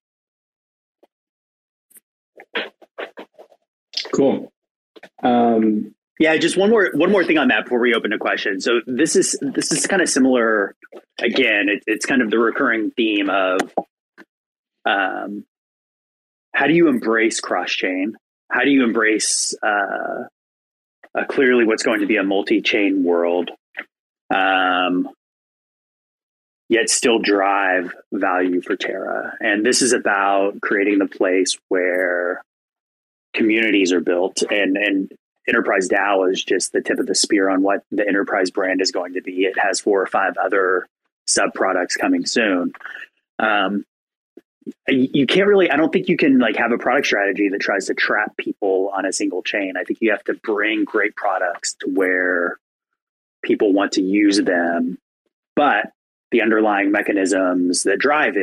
Cool. Um, yeah, just one more one more thing on that before we open to questions. So this is this is kind of similar. Again, it, it's kind of the recurring theme of um, how do you embrace cross-chain? How do you embrace uh, uh, clearly what's going to be a multi-chain world, um, yet still drive value for Terra? And this is about creating the place where communities are built, and and Enterprise DAO is just the tip of the spear on what the Enterprise brand is going to be. It has four or five other sub products coming soon. Um, you can't really, I don't think you can like have a product strategy that tries to trap people on a single chain. I think you have to bring great products to where people want to use them, but the underlying mechanisms that drive it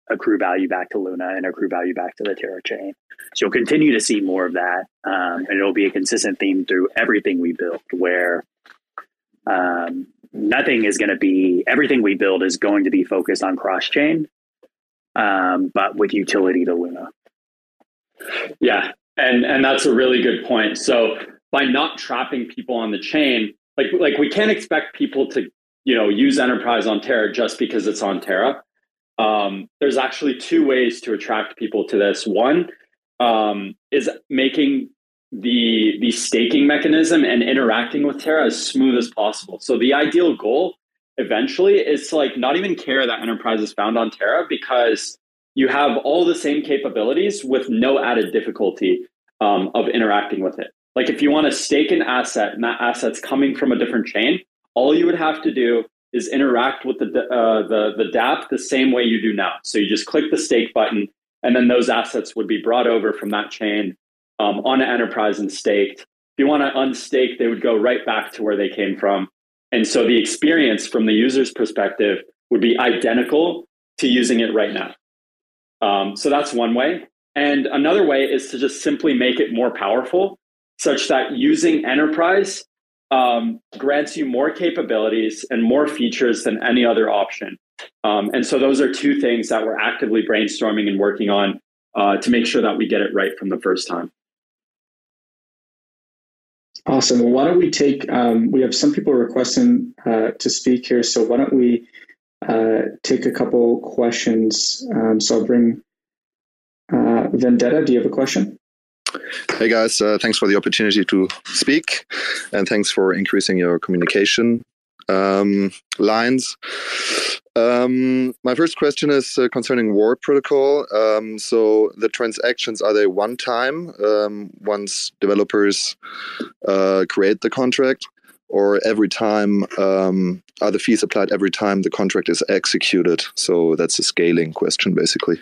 accrue value back to Luna and accrue value back to the Terra chain. So you'll continue to see more of that. Um, and it'll be a consistent theme through everything we build, where um, nothing is going to be, everything we build is going to be focused on cross-chain, um, but with utility to Luna. Yeah, and and that's a really good point. So by not trapping people on the chain, like like we can't expect people to, you know, use Enterprise on Terra just because it's on Terra. Um, there's actually two ways to attract people to this. One um, is making the the staking mechanism and interacting with Terra as smooth as possible. So the ideal goal eventually is to like not even care that Enterprise is found on Terra, because you have all the same capabilities with no added difficulty um, of interacting with it. Like if you want to stake an asset and that asset's coming from a different chain, all you would have to do is interact with the uh, the the dApp the same way you do now. So you just click the stake button, and then those assets would be brought over from that chain um, on an Enterprise and staked. If you want to unstake, they would go right back to where they came from. And so the experience from the user's perspective would be identical to using it right now. Um, so that's one way. And another way is to just simply make it more powerful, such that using Enterprise um, grants you more capabilities and more features than any other option. Um, and so those are two things that we're actively brainstorming and working on uh, to make sure that we get it right from the first time. Awesome. Well, why don't we take, um, we have some people requesting uh, to speak here. So why don't we uh, take a couple questions. Um, so I'll bring uh, Vendetta. Do you have a question? Hey guys, uh, thanks for the opportunity to speak, and thanks for increasing your communication um, lines. Um, my first question is uh, concerning Warp Protocol. Um, so the transactions, are they one time um, once developers uh, create the contract, or every time, um, are the fees applied every time the contract is executed? So that's a scaling question, basically.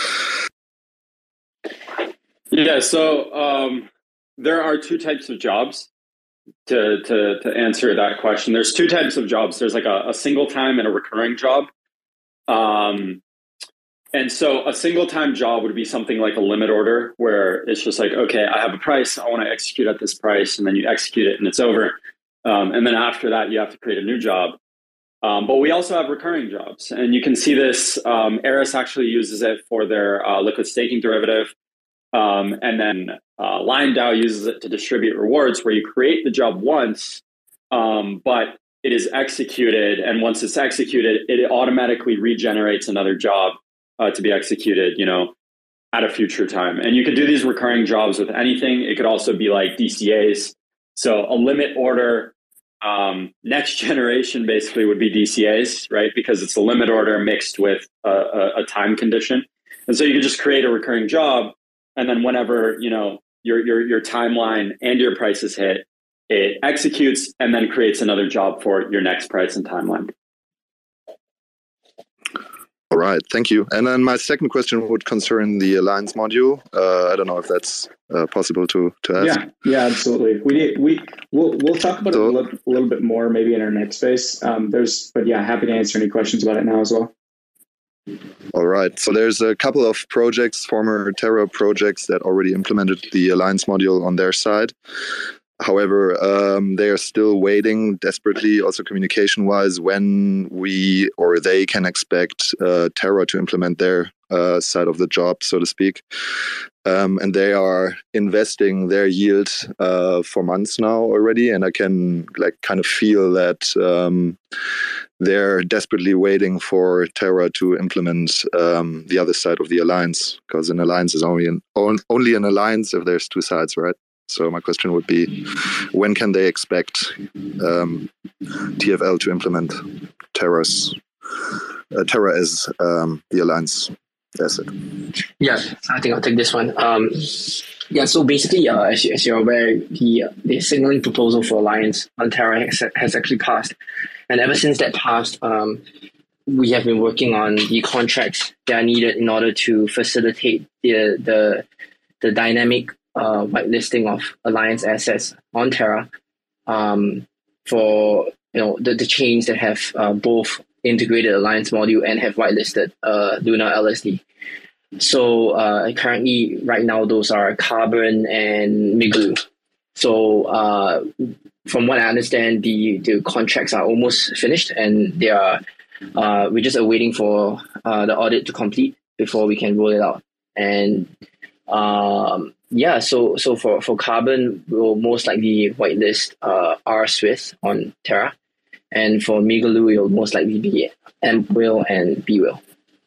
Yeah, so um, there are two types of jobs to, to, to answer that question. There's two types of jobs. There's like a, a single time and a recurring job. Um, and so a single time job would be something like a limit order, where it's just like, okay, I have a price, I want to execute at this price, and then you execute it and it's over. Um, and then after that, you have to create a new job. Um, but we also have recurring jobs, and you can see this. Um, Eris actually uses it for their uh, liquid staking derivative. Um, and then uh, LionDAO uses it to distribute rewards, where you create the job once, um, but it is executed. And once it's executed, it automatically regenerates another job uh, to be executed, you know, at a future time. And you could do these recurring jobs with anything. It could also be like D C As. So a limit order, um, next generation basically would be D C As, right? Because it's a limit order mixed with a, a, a time condition. And so you could just create a recurring job. And then whenever, you know, your, your, your timeline and your prices hit, it executes and then creates another job for your next price and timeline. All right, thank you. And then my second question would concern the Alliance module. Uh, I don't know if that's uh, possible to, to ask. Yeah, yeah, absolutely. We need, we we'll we'll talk about so, it a little, a little bit more maybe in our next space. Um, there's, but yeah, happy to answer any questions about it now as well. All right. So there's a couple of projects, former Terra projects, that already implemented the Alliance module on their side. However, um, they are still waiting desperately, also communication-wise, when we or they can expect uh, Terra to implement their uh, side of the job, so to speak. Um, and they are investing their yield uh, for months now already, and I can like kind of feel that um, they're desperately waiting for Terra to implement um, the other side of the alliance, because an alliance is only an on, only an alliance if there's two sides, right? So my question would be, when can they expect um, T F L to implement Terra's uh, Terra as um, the alliance asset? Yeah, I think I'll take this one. Um, yeah, so basically, uh, as, you, as you're aware, the, the signaling proposal for Alliance on Terra has, has actually passed. And ever since that passed, um, we have been working on the contracts that are needed in order to facilitate the the, the dynamic uh, whitelisting of Alliance assets on Terra um, for you know the, the chains that have uh, both integrated alliance module and have whitelisted uh, Luna L S D. So uh, currently, right now, those are Carbon and Migaloo. So uh, from what I understand, the, the contracts are almost finished, and they are uh, we're just awaiting for uh, the audit to complete before we can roll it out. And um, yeah, so so for, for Carbon, we'll most likely whitelist uh, R Swift on Terra, and for Migaloo, it'll most likely be M Whale and B Whale.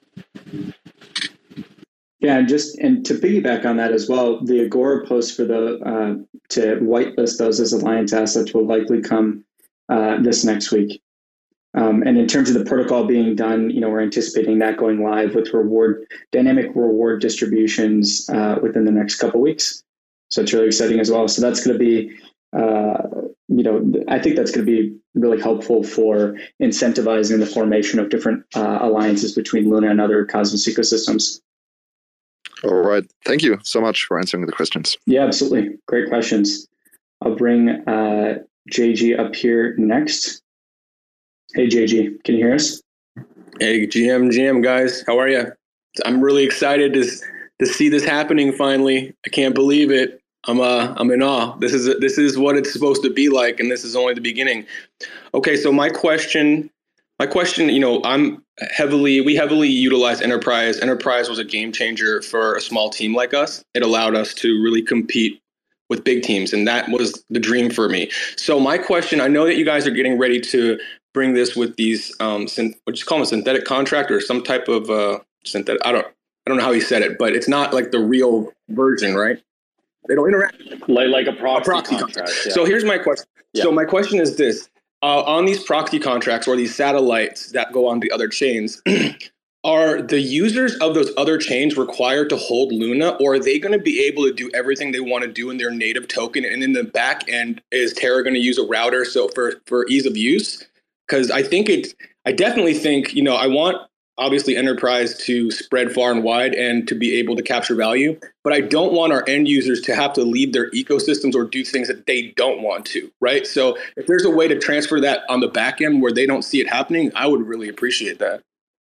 Yeah, and just and to piggyback on that as well, the Agora post for the uh, to whitelist those as Alliance assets will likely come uh, this next week. Um, and in terms of the protocol being done, you know, we're anticipating that going live with reward dynamic reward distributions uh, within the next couple of weeks. So it's really exciting as well. So that's going to be, uh, you know, I think that's going to be really helpful for incentivizing the formation of different uh, alliances between Luna and other Cosmos ecosystems. All right. Thank you so much for answering the questions. Yeah, absolutely. Great questions. I'll bring uh, J G up here next. Hey, J G, can you hear us? Hey, G M, G M guys, how are you? I'm really excited to to see this happening finally. I can't believe it. I'm uh I'm in awe. This is this is what it's supposed to be like, and this is only the beginning. Okay, so my question, my question, you know, I'm heavily we heavily utilize Enterprise. Enterprise was a game changer for a small team like us. It allowed us to really compete with big teams, and that was the dream for me. So my question, I know that you guys are getting ready to bring this with these, um, syn- what do you call them, a synthetic contract or some type of uh, synthetic, I don't I don't know how he said it, but it's not like the real version, right? They don't interact. Like, like a proxy, a proxy contract. contract. Yeah. So here's my question. Yeah. So my question is this. Uh, on these proxy contracts or these satellites that go on the other chains, are the users of those other chains required to hold Luna, or are they going to be able to do everything they want to do in their native token? And in the back end, is Terra going to use a router so for, for ease of use? Because I think it, I definitely think, you know, I want obviously Enterprise to spread far and wide and to be able to capture value, but I don't want our end users to have to leave their ecosystems or do things that they don't want to, right? So if there's a way to transfer that on the back end where they don't see it happening, I would really appreciate that.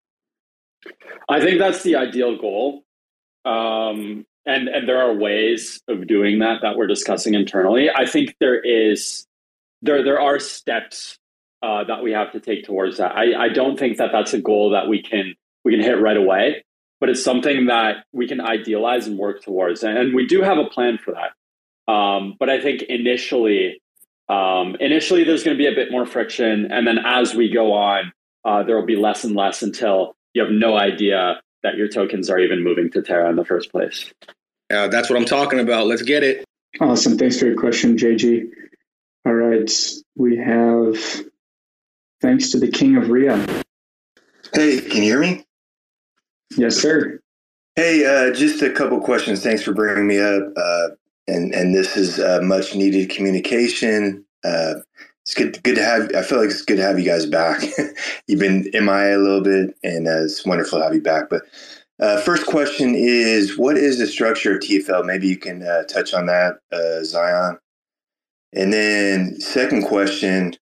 I think that's the ideal goal. Um, and, and there are ways of doing that that we're discussing internally. I think there is, there, there are steps Uh, that we have to take towards that. I, I don't think that that's a goal that we can we can hit right away, but it's something that we can idealize and work towards. And we do have a plan for that. Um, but I think initially, um, initially there's going to be a bit more friction, and then as we go on, uh, there will be less and less until you have no idea that your tokens are even moving to Terra in the first place. Uh, that's what I'm talking about. Let's get it. Awesome. Thanks for your question, J G. All right, we have. Thanks to the King of Ria. Hey, can you hear me? Yes, sir. Hey, uh, just a couple questions. Thanks for bringing me up. Uh, and and this is uh, much needed communication. Uh, it's good good to have. I feel like it's good to have you guys back. You've been M I A a little bit, and uh, it's wonderful to have you back. But uh, first question is, what is the structure of T F L? Maybe you can uh, touch on that, uh, Zion. And then second question.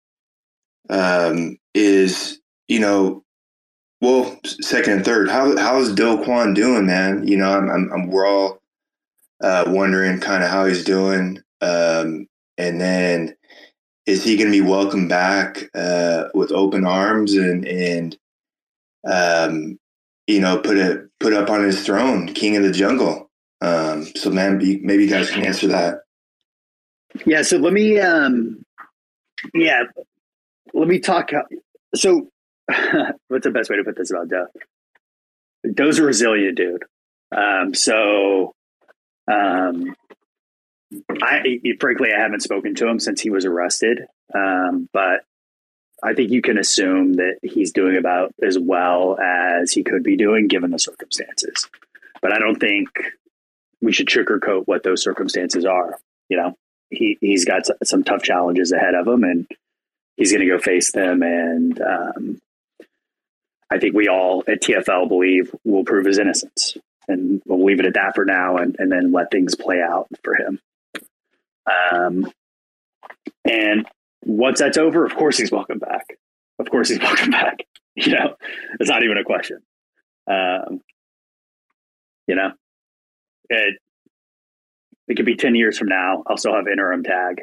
Um, is, you know, well, second and third, how how's Do Kwon doing, man? You know, I'm, I'm, I'm we're all uh, wondering kind of how he's doing. Um, and then is he going to be welcomed back uh, with open arms and, and um, you know, put it put up on his throne, king of the jungle? Um, so, man, maybe you guys can answer that. Yeah. So let me, um, yeah. Let me talk. So, what's the best way to put this about Do? Do's a resilient dude. Um, so, um, I frankly I haven't spoken to him since he was arrested, um, but I think you can assume that he's doing about as well as he could be doing given the circumstances. But I don't think we should sugarcoat what those circumstances are. You know, he he's got some tough challenges ahead of him, and he's going to go face them, and um, I think we all at T F L believe will prove his innocence. And we'll leave it at that for now, and, and then let things play out for him. Um, and once that's over, of course he's welcome back. Of course he's welcome back. You know, it's not even a question. Um, you know, it it could be ten years from now. I'll still have interim tag.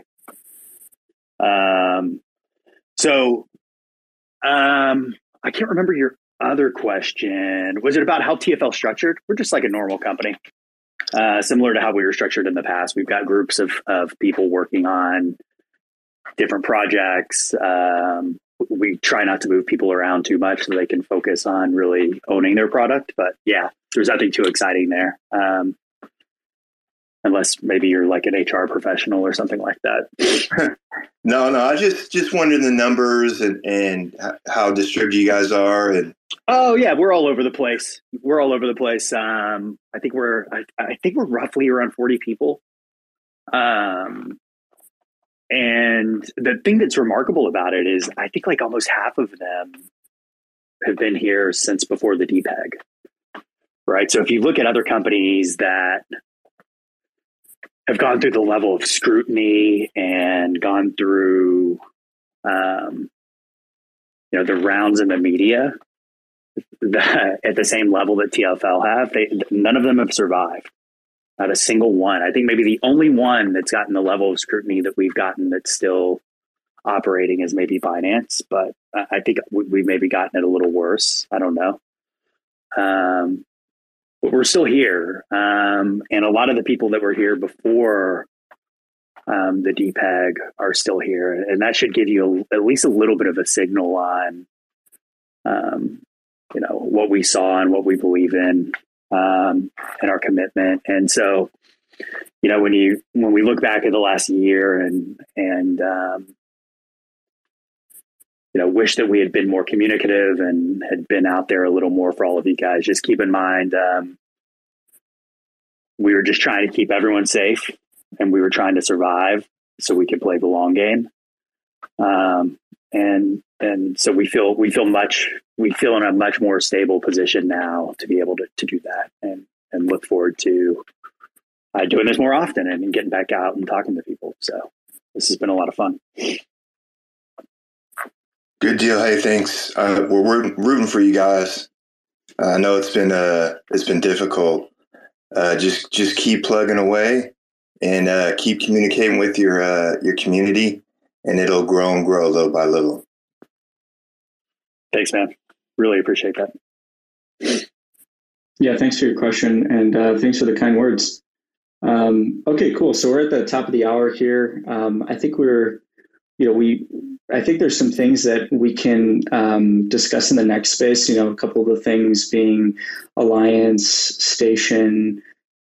Um, so um, I can't remember your other question. Was it about how T F L is structured? We're just like a normal company, uh, similar to how we were structured in the past. We've got groups of of people working on different projects. Um, we try not to move people around too much so they can focus on really owning their product. But yeah, there's nothing too exciting there. Um, unless maybe you're like an H R professional or something like that. no, no, I just, just wondered the numbers and, and how distributed you guys are. And oh yeah, we're all over the place. We're all over the place. Um, I think we're, I, I think we're roughly around forty people. Um, And the thing that's remarkable about it is I think like almost half of them have been here since before the D PEG, right? So if you look at other companies that have gone through the level of scrutiny and gone through, um, you know, the rounds in the media that, at the same level that T F L have, they, none of them have survived. Not a single one. I think maybe the only one that's gotten the level of scrutiny that we've gotten that's still operating is maybe Binance, but I think we've maybe gotten it a little worse. I don't know. Um, but we're still here. Um, and a lot of the people that were here before um, the D PEG are still here. And that should give you a, at least a little bit of a signal on, um, you know, what we saw and what we believe in. Um, and our commitment. And so, you know, when you, when we look back at the last year and, and, um, you know, wish that we had been more communicative and had been out there a little more for all of you guys, just keep in mind, um, we were just trying to keep everyone safe and we were trying to survive so we could play the long game. Um, and, and so we feel, we feel much, we feel in a much more stable position now to be able to, to do that and, and look forward to uh, doing this more often and getting back out and talking to people. So this has been a lot of fun. Good deal. Hey, thanks. Uh, we're, we're rooting for you guys. Uh, I know it's been, uh, it's been difficult. Uh, just, just keep plugging away and uh, keep communicating with your, uh, your community, and it'll grow and grow little by little. Thanks, man. Really appreciate that. Yeah, thanks for your question, and uh, thanks for the kind words. Um, okay, cool. So we're at the top of the hour here. Um, I think we're, you know, we, I think there's some things that we can um, discuss in the next space. You know, a couple of the things being Alliance, Station,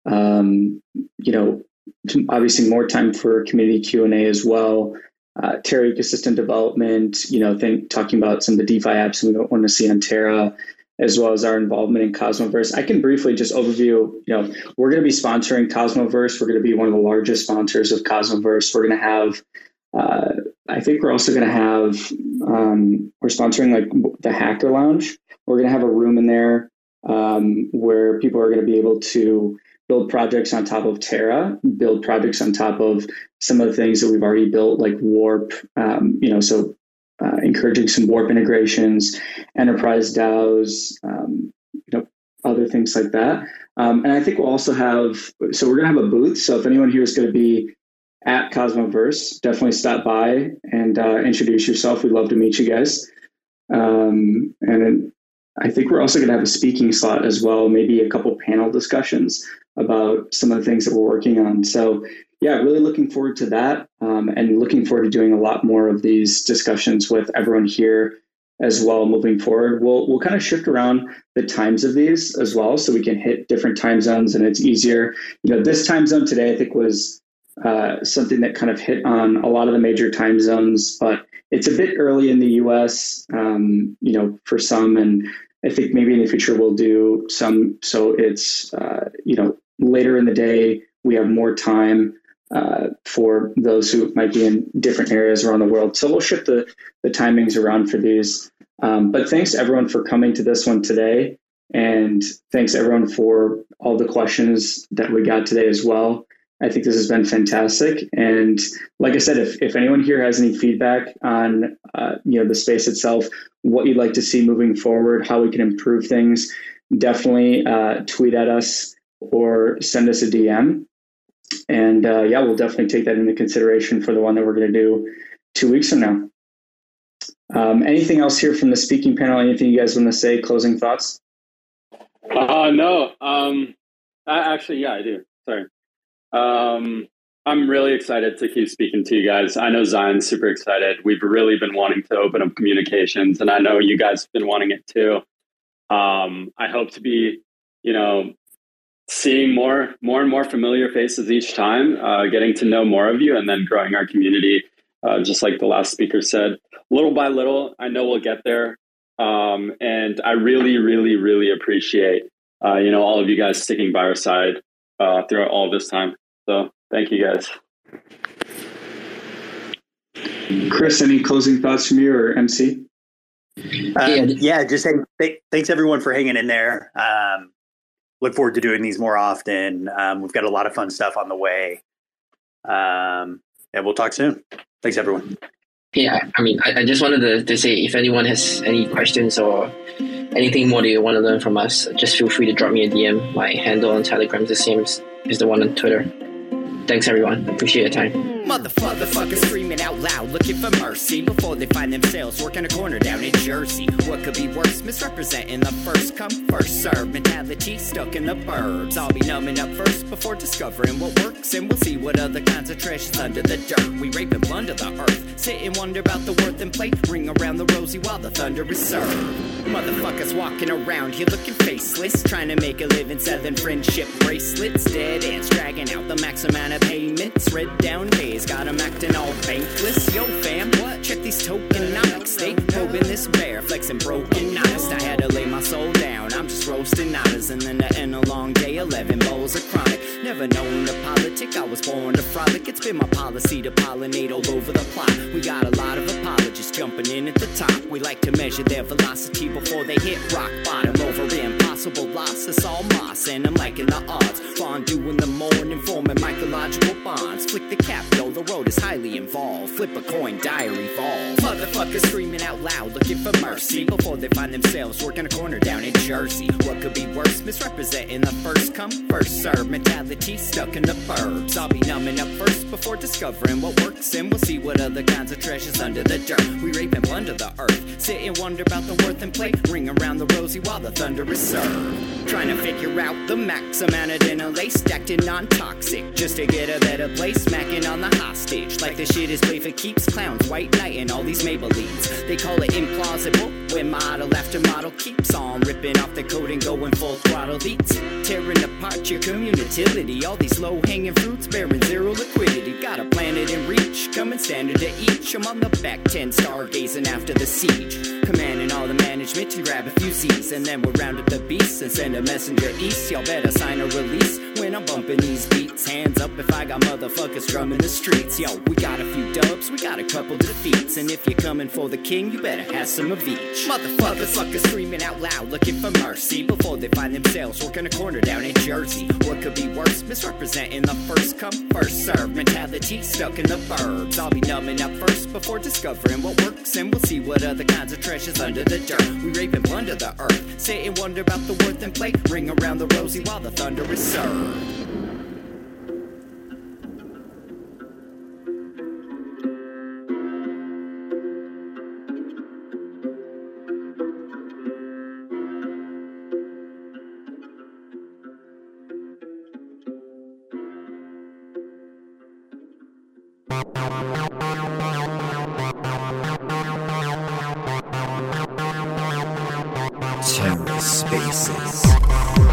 um, you know, obviously more time for community Q and A as well. Uh, Terra ecosystem development, you know, think talking about some of the DeFi apps we want to see on Terra, as well as our involvement in Cosmoverse. I can briefly just overview, you know, we're going to be sponsoring Cosmoverse. We're going to be one of the largest sponsors of Cosmoverse. We're going to have, uh, I think we're also going to have, um, we're sponsoring like the Hacker Lounge. We're going to have a room in there um, where people are going to be able to build projects on top of Terra, build projects on top of some of the things that we've already built, like Warp, um, you know, so uh, encouraging some Warp integrations, enterprise DAOs, um, you know, other things like that. Um, and I think we'll also have, so we're going to have a booth. So if anyone here is going to be at Cosmoverse, definitely stop by and uh, introduce yourself. We'd love to meet you guys. Um, and I think we're also going to have a speaking slot as well, maybe a couple panel discussions about some of the things that we're working on. So yeah, really looking forward to that, um, and looking forward to doing a lot more of these discussions with everyone here as well moving forward. We'll we'll kind of shift around the times of these as well, so we can hit different time zones and it's easier. You know, this time zone today, I think, was uh, something that kind of hit on a lot of the major time zones, but it's a bit early in the U S, um, you know, for some, and I think maybe in the future we'll do some, so it's, uh, you know, later in the day, we have more time uh, for those who might be in different areas around the world. So we'll shift the, the timings around for these. Um, but thanks to everyone for coming to this one today. And thanks everyone for all the questions that we got today as well. I think this has been fantastic. And like I said, if, if anyone here has any feedback on, uh, you know, the space itself, what you'd like to see moving forward, how we can improve things, definitely uh, tweet at us or send us a D M. And uh, yeah, we'll definitely take that into consideration for the one that we're going to do two weeks from now. Um, anything else here from the speaking panel? Anything you guys want to say? Closing thoughts? Uh, no. Um, I, actually, yeah, I do. Sorry. Um, I'm really excited to keep speaking to you guys. I know Zion's super excited. We've really been wanting to open up communications, and I know you guys have been wanting it too. Um, I hope to be, you know, seeing more, more and more familiar faces each time, uh, getting to know more of you, and then growing our community. Uh, just like the last speaker said, little by little, I know we'll get there. Um, and I really, really, really appreciate, uh, you know, all of you guys sticking by our side uh, throughout all this time. So thank you guys. Chris, any closing thoughts from you or M C? Um, yeah, just hey, th- thanks everyone for hanging in there. Um, look forward to doing these more often. Um, we've got a lot of fun stuff on the way. Um, and we'll talk soon. Thanks, everyone. Yeah, I mean, I, I just wanted to, to say, if anyone has any questions or anything more that you want to learn from us, just feel free to drop me a D M. My handle on Telegram is the same as is the one on Twitter. Thanks, everyone. Appreciate your time. Motherfuckers screaming out loud, looking for mercy before they find themselves working a corner down in Jersey. What could be worse? Misrepresenting the first come, first serve mentality stuck in the burbs. I'll be numbing up first before discovering what works, and we'll see what other kinds of treasures under the dirt. We rape and plunder the earth, sit and wonder about the worth and play. Ring around the rosy while the thunder is served. Motherfuckers walking around here looking faceless, trying to make a living selling friendship bracelets. Dead ends dragging out the max amount of payments. Red down days got them acting all bankless. Yo fam, what? Check these tokenomics. They probing this bear, flexing broken honest. I had to lay my soul down, I'm just roasting otters. And then to end a long day, eleven bowls of chronic. Never known to politic, I was born to frolic. It's been my policy to pollinate all over the plot. We got a lot of apologists jumping in at the top. We like to measure their velocity before they hit rock bottom. Over impossible loss, it's all moss. And I'm liking the odds, fondue in the morning, forming mycological bonds. Flick the cap, though, the road is highly involved. Flip a coin, diary evolve. Motherfuckers screaming out loud, looking for mercy before they find themselves working a corner down in Jersey. What could be worse? Misrepresenting the first come, first serve mentality stuck in the burbs. I'll be numbing up first before discovering what works, and we'll see what other kinds of treasures under the dirt. We rape and plunder the earth, sit and wonder about the worth and play. Ring around the rosy while the thunder is served. Trying to figure out the max amount of dinner lace, stacked in non-toxic, just to get a better place. Smacking on the hostage, like the shit is play for keeps. Clowns, white knight, and all these Maybellines. They call it implausible, when model after model keeps on ripping off the coat and going full throttle beats. Tearing apart your community, all these low-hanging fruits bearing zero liquidity. Got a planet in reach, coming standard to each. I'm on the back ten, stargazing after the siege. Commanding all the management to grab a few Z's, and then we'll round up the beasts and send a messenger east. Y'all better sign a release when I'm bumping these beats. Hands up if I got motherfuckers drumming the streets. Yo, we got a few dubs, we got a couple defeats, and if you're coming for the king, you better have some of each. Motherfuckers, fuckers screaming out loud, looking for mercy before they find themselves working a corner down in Jersey. What could be worse? Misrepresenting the first come, first serve mentality stuck in the burbs. I'll be numbing up first before discovering what works, and we'll see what other kinds of treasures under the dirt. We rape and plunder the earth, sit and wonder about the worth and play. Ring around the rosy while the thunder is served. TerraSpaces.